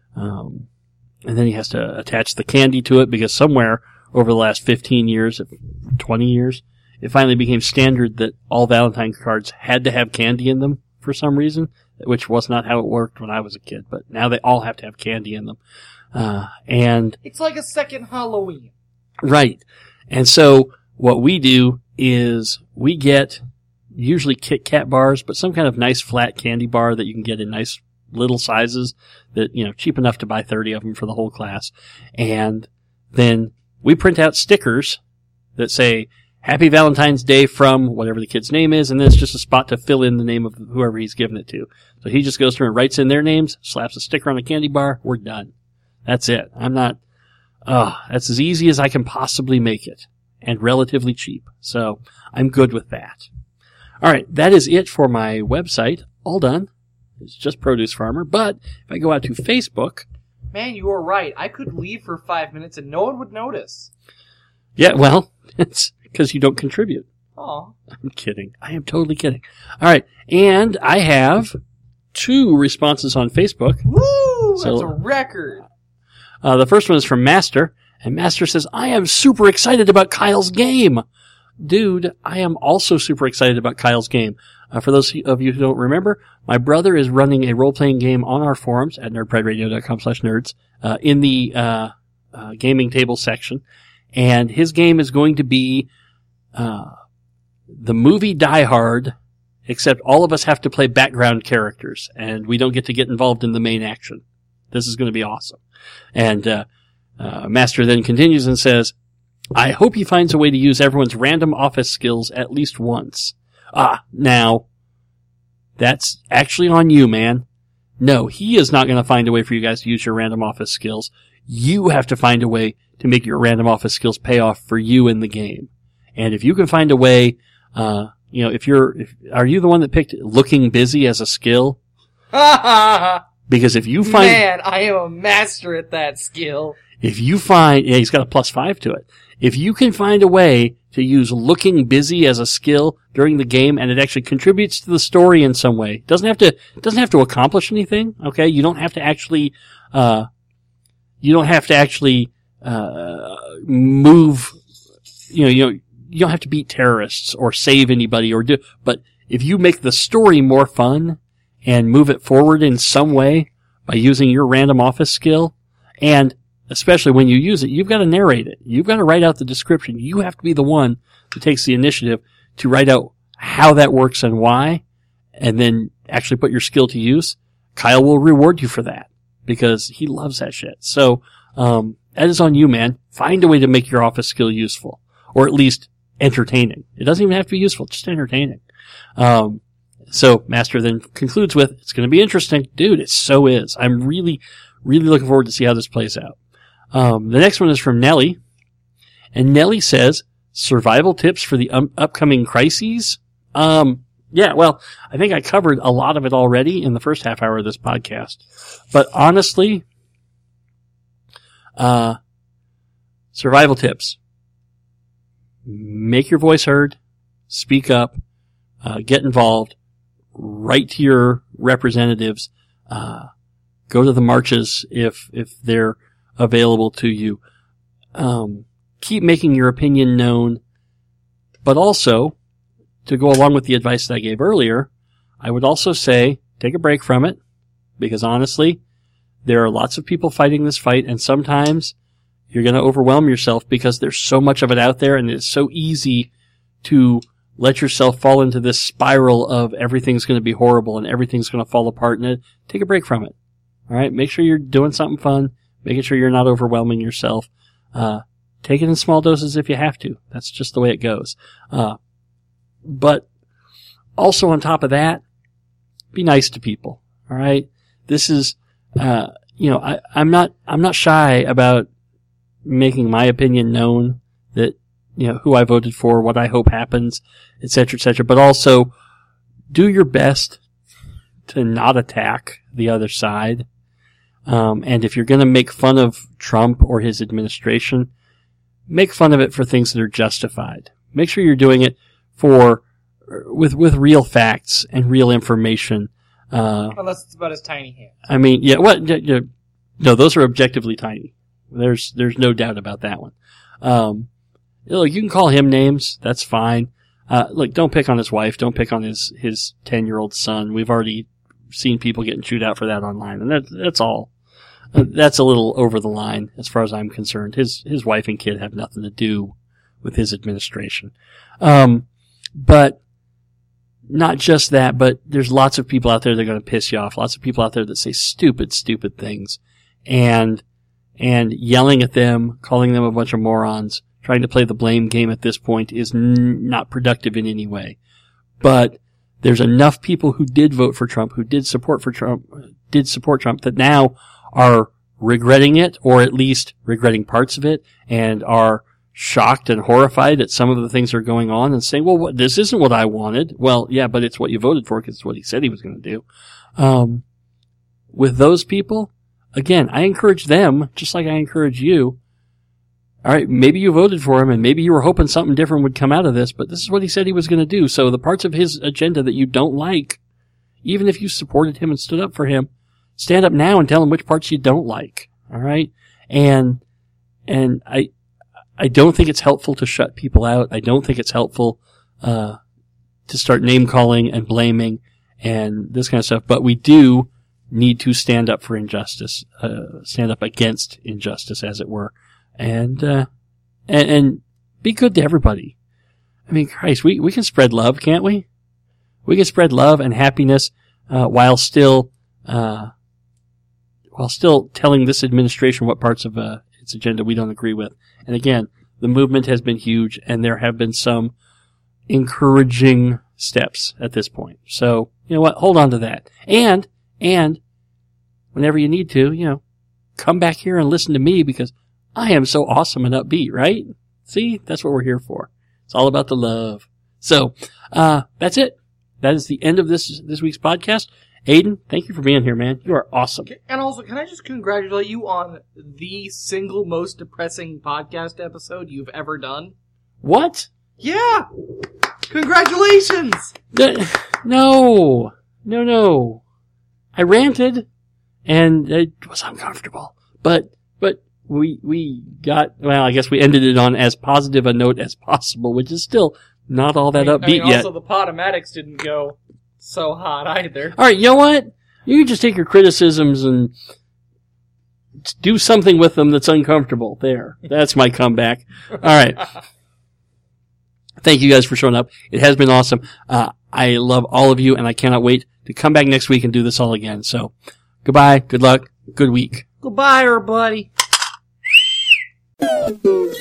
um, and then he has to attach the candy to it, because somewhere over the last fifteen years, twenty years, it finally became standard that all Valentine cards had to have candy in them for some reason, which was not how it worked when I was a kid, but now they all have to have candy in them. Uh, and it's like a second Halloween. Right. And so what we do is we get usually Kit Kat bars, but some kind of nice flat candy bar that you can get in nice little sizes that, you know, cheap enough to buy thirty of them for the whole class. And then we print out stickers that say, Happy Valentine's Day from whatever the kid's name is, and then it's just a spot to fill in the name of whoever he's given it to. So he just goes through and writes in their names, slaps a sticker on a candy bar, we're done. That's it. I'm not, oh, that's as easy as I can possibly make it, and relatively cheap. So I'm good with that. All right, that is it for my website. All done. It's just Produce Farmer. But if I go out to Facebook... Man, you were right. I could leave for five minutes and no one would notice. Yeah, well, it's because you don't contribute. Aw. I'm kidding. I am totally kidding. All right, and I have two responses on Facebook. Woo! So, that's a record. Uh, the first one is from Master, and Master says, I am super excited about Kyle's game. Dude, I am also super excited about Kyle's game. Uh, for those of you who don't remember, my brother is running a role-playing game on our forums at nerdpriderradio.com slash nerds, uh, in the, uh, uh, gaming table section. And his game is going to be, uh, the movie Die Hard, except all of us have to play background characters, and we don't get to get involved in the main action. This is going to be awesome. And, uh, uh, Master then continues and says, I hope he finds a way to use everyone's random office skills at least once. Ah, now, that's actually on you, man. No, he is not going to find a way for you guys to use your random office skills. You have to find a way to make your random office skills pay off for you in the game. And if you can find a way, uh, you know, if you're, if, are you the one that picked looking busy as a skill? Because if you find... Man, I am a master at that skill. If you find... Yeah, he's got a plus five to it. If you can find a way to use looking busy as a skill during the game, and it actually contributes to the story in some way, doesn't have to doesn't have to accomplish anything. Okay, you don't have to actually uh, you don't have to actually uh, move. You know, you know, you don't have to beat terrorists or save anybody or do. But if you make the story more fun and move it forward in some way by using your random office skill, and especially when you use it, you've got to narrate it. You've got to write out the description. You have to be the one who takes the initiative to write out how that works and why, and then actually put your skill to use. Kyle will reward you for that because he loves that shit. So, um, that is on you, man. Find a way to make your office skill useful, or at least entertaining. It doesn't even have to be useful, just entertaining. Um, so Master then concludes with, it's going to be interesting. Dude, it so is. I'm really, really looking forward to see how this plays out. Um, the next one is from Nellie, and Nellie says, survival tips for the um, upcoming crises? Um, yeah, well, I think I covered a lot of it already in the first half hour of this podcast. But honestly, uh, survival tips. Make your voice heard, speak up, uh, get involved, write to your representatives, uh, go to the marches if, if they're available to you. Um, keep making your opinion known, but also, to go along with the advice that I gave earlier, I would also say, take a break from it, because honestly, there are lots of people fighting this fight, and sometimes you're going to overwhelm yourself because there's so much of it out there, and it's so easy to let yourself fall into this spiral of everything's going to be horrible and everything's going to fall apart, and it, take a break from it. All right? Make sure you're doing something fun, making sure you're not overwhelming yourself. Uh, take it in small doses if you have to. That's just the way it goes. Uh, but also on top of that, be nice to people. All right? This is, uh, you know, I, I'm not, I'm not shy about making my opinion known that, you know, who I voted for, what I hope happens, et cetera, et cetera. But also, do your best to not attack the other side. Um, and if you're going to make fun of Trump or his administration, make fun of it for things that are justified. Make sure you're doing it for with with real facts and real information. Uh, Unless it's about his tiny hand. I mean, yeah, what? Yeah, yeah, no, those are objectively tiny. There's there's no doubt about that one. Um, look, you can call him names. That's fine. Uh, look, don't pick on his wife. Don't pick on his his ten year old son. We've already seen people getting chewed out for that online, and that that's all. Uh, that's a little over the line as far as I'm concerned. His his wife and kid have nothing to do with his administration. Um, but not just that, but there's lots of people out there that are going to piss you off. Lots of people out there that say stupid, stupid things, and and yelling at them, calling them a bunch of morons, trying to play the blame game at this point is n- not productive in any way. But there's enough people who did vote for Trump, who did support for Trump, did support Trump, that now are regretting it, or at least regretting parts of it, and are shocked and horrified at some of the things that are going on, and saying, well, what, this isn't what I wanted. Well, yeah, but it's what you voted for because it's what he said he was going to do. Um, with those people, again, I encourage them, just like I encourage you. All right, maybe you voted for him, and maybe you were hoping something different would come out of this, but this is what he said he was going to do. So the parts of his agenda that you don't like, even if you supported him and stood up for him, stand up now and tell him which parts you don't like. All right? And, and I, I don't think it's helpful to shut people out. I don't think it's helpful, uh, to start name calling and blaming and this kind of stuff, but we do need to stand up for injustice, uh, stand up against injustice, as it were. And, uh, and, and be good to everybody. I mean, Christ, we, we can spread love, can't we? We can spread love and happiness, uh, while still, uh, while still telling this administration what parts of, uh, its agenda we don't agree with. And again, the movement has been huge, and there have been some encouraging steps at this point. So, you know what? Hold on to that. And, and, whenever you need to, you know, come back here and listen to me, because I am so awesome and upbeat, right? See? That's what we're here for. It's all about the love. So, uh, that's it. That is the end of this, this week's podcast. Aiden, thank you for being here, man. You are awesome. And also, can I just congratulate you on the single most depressing podcast episode you've ever done? What? Yeah! Congratulations! No. No, no. I ranted, and it was uncomfortable. But, but, we, we got, well, I guess we ended it on as positive a note as possible, which is still not all that I mean, upbeat I mean, yet. Also, the Potomatics didn't go so hot either. Alright, you know what? You can just take your criticisms and do something with them that's uncomfortable. There. That's my comeback. Alright. Thank you guys for showing up. It has been awesome. Uh, I love all of you, and I cannot wait to come back next week and do this all again. So, goodbye, good luck, good week. Goodbye, everybody.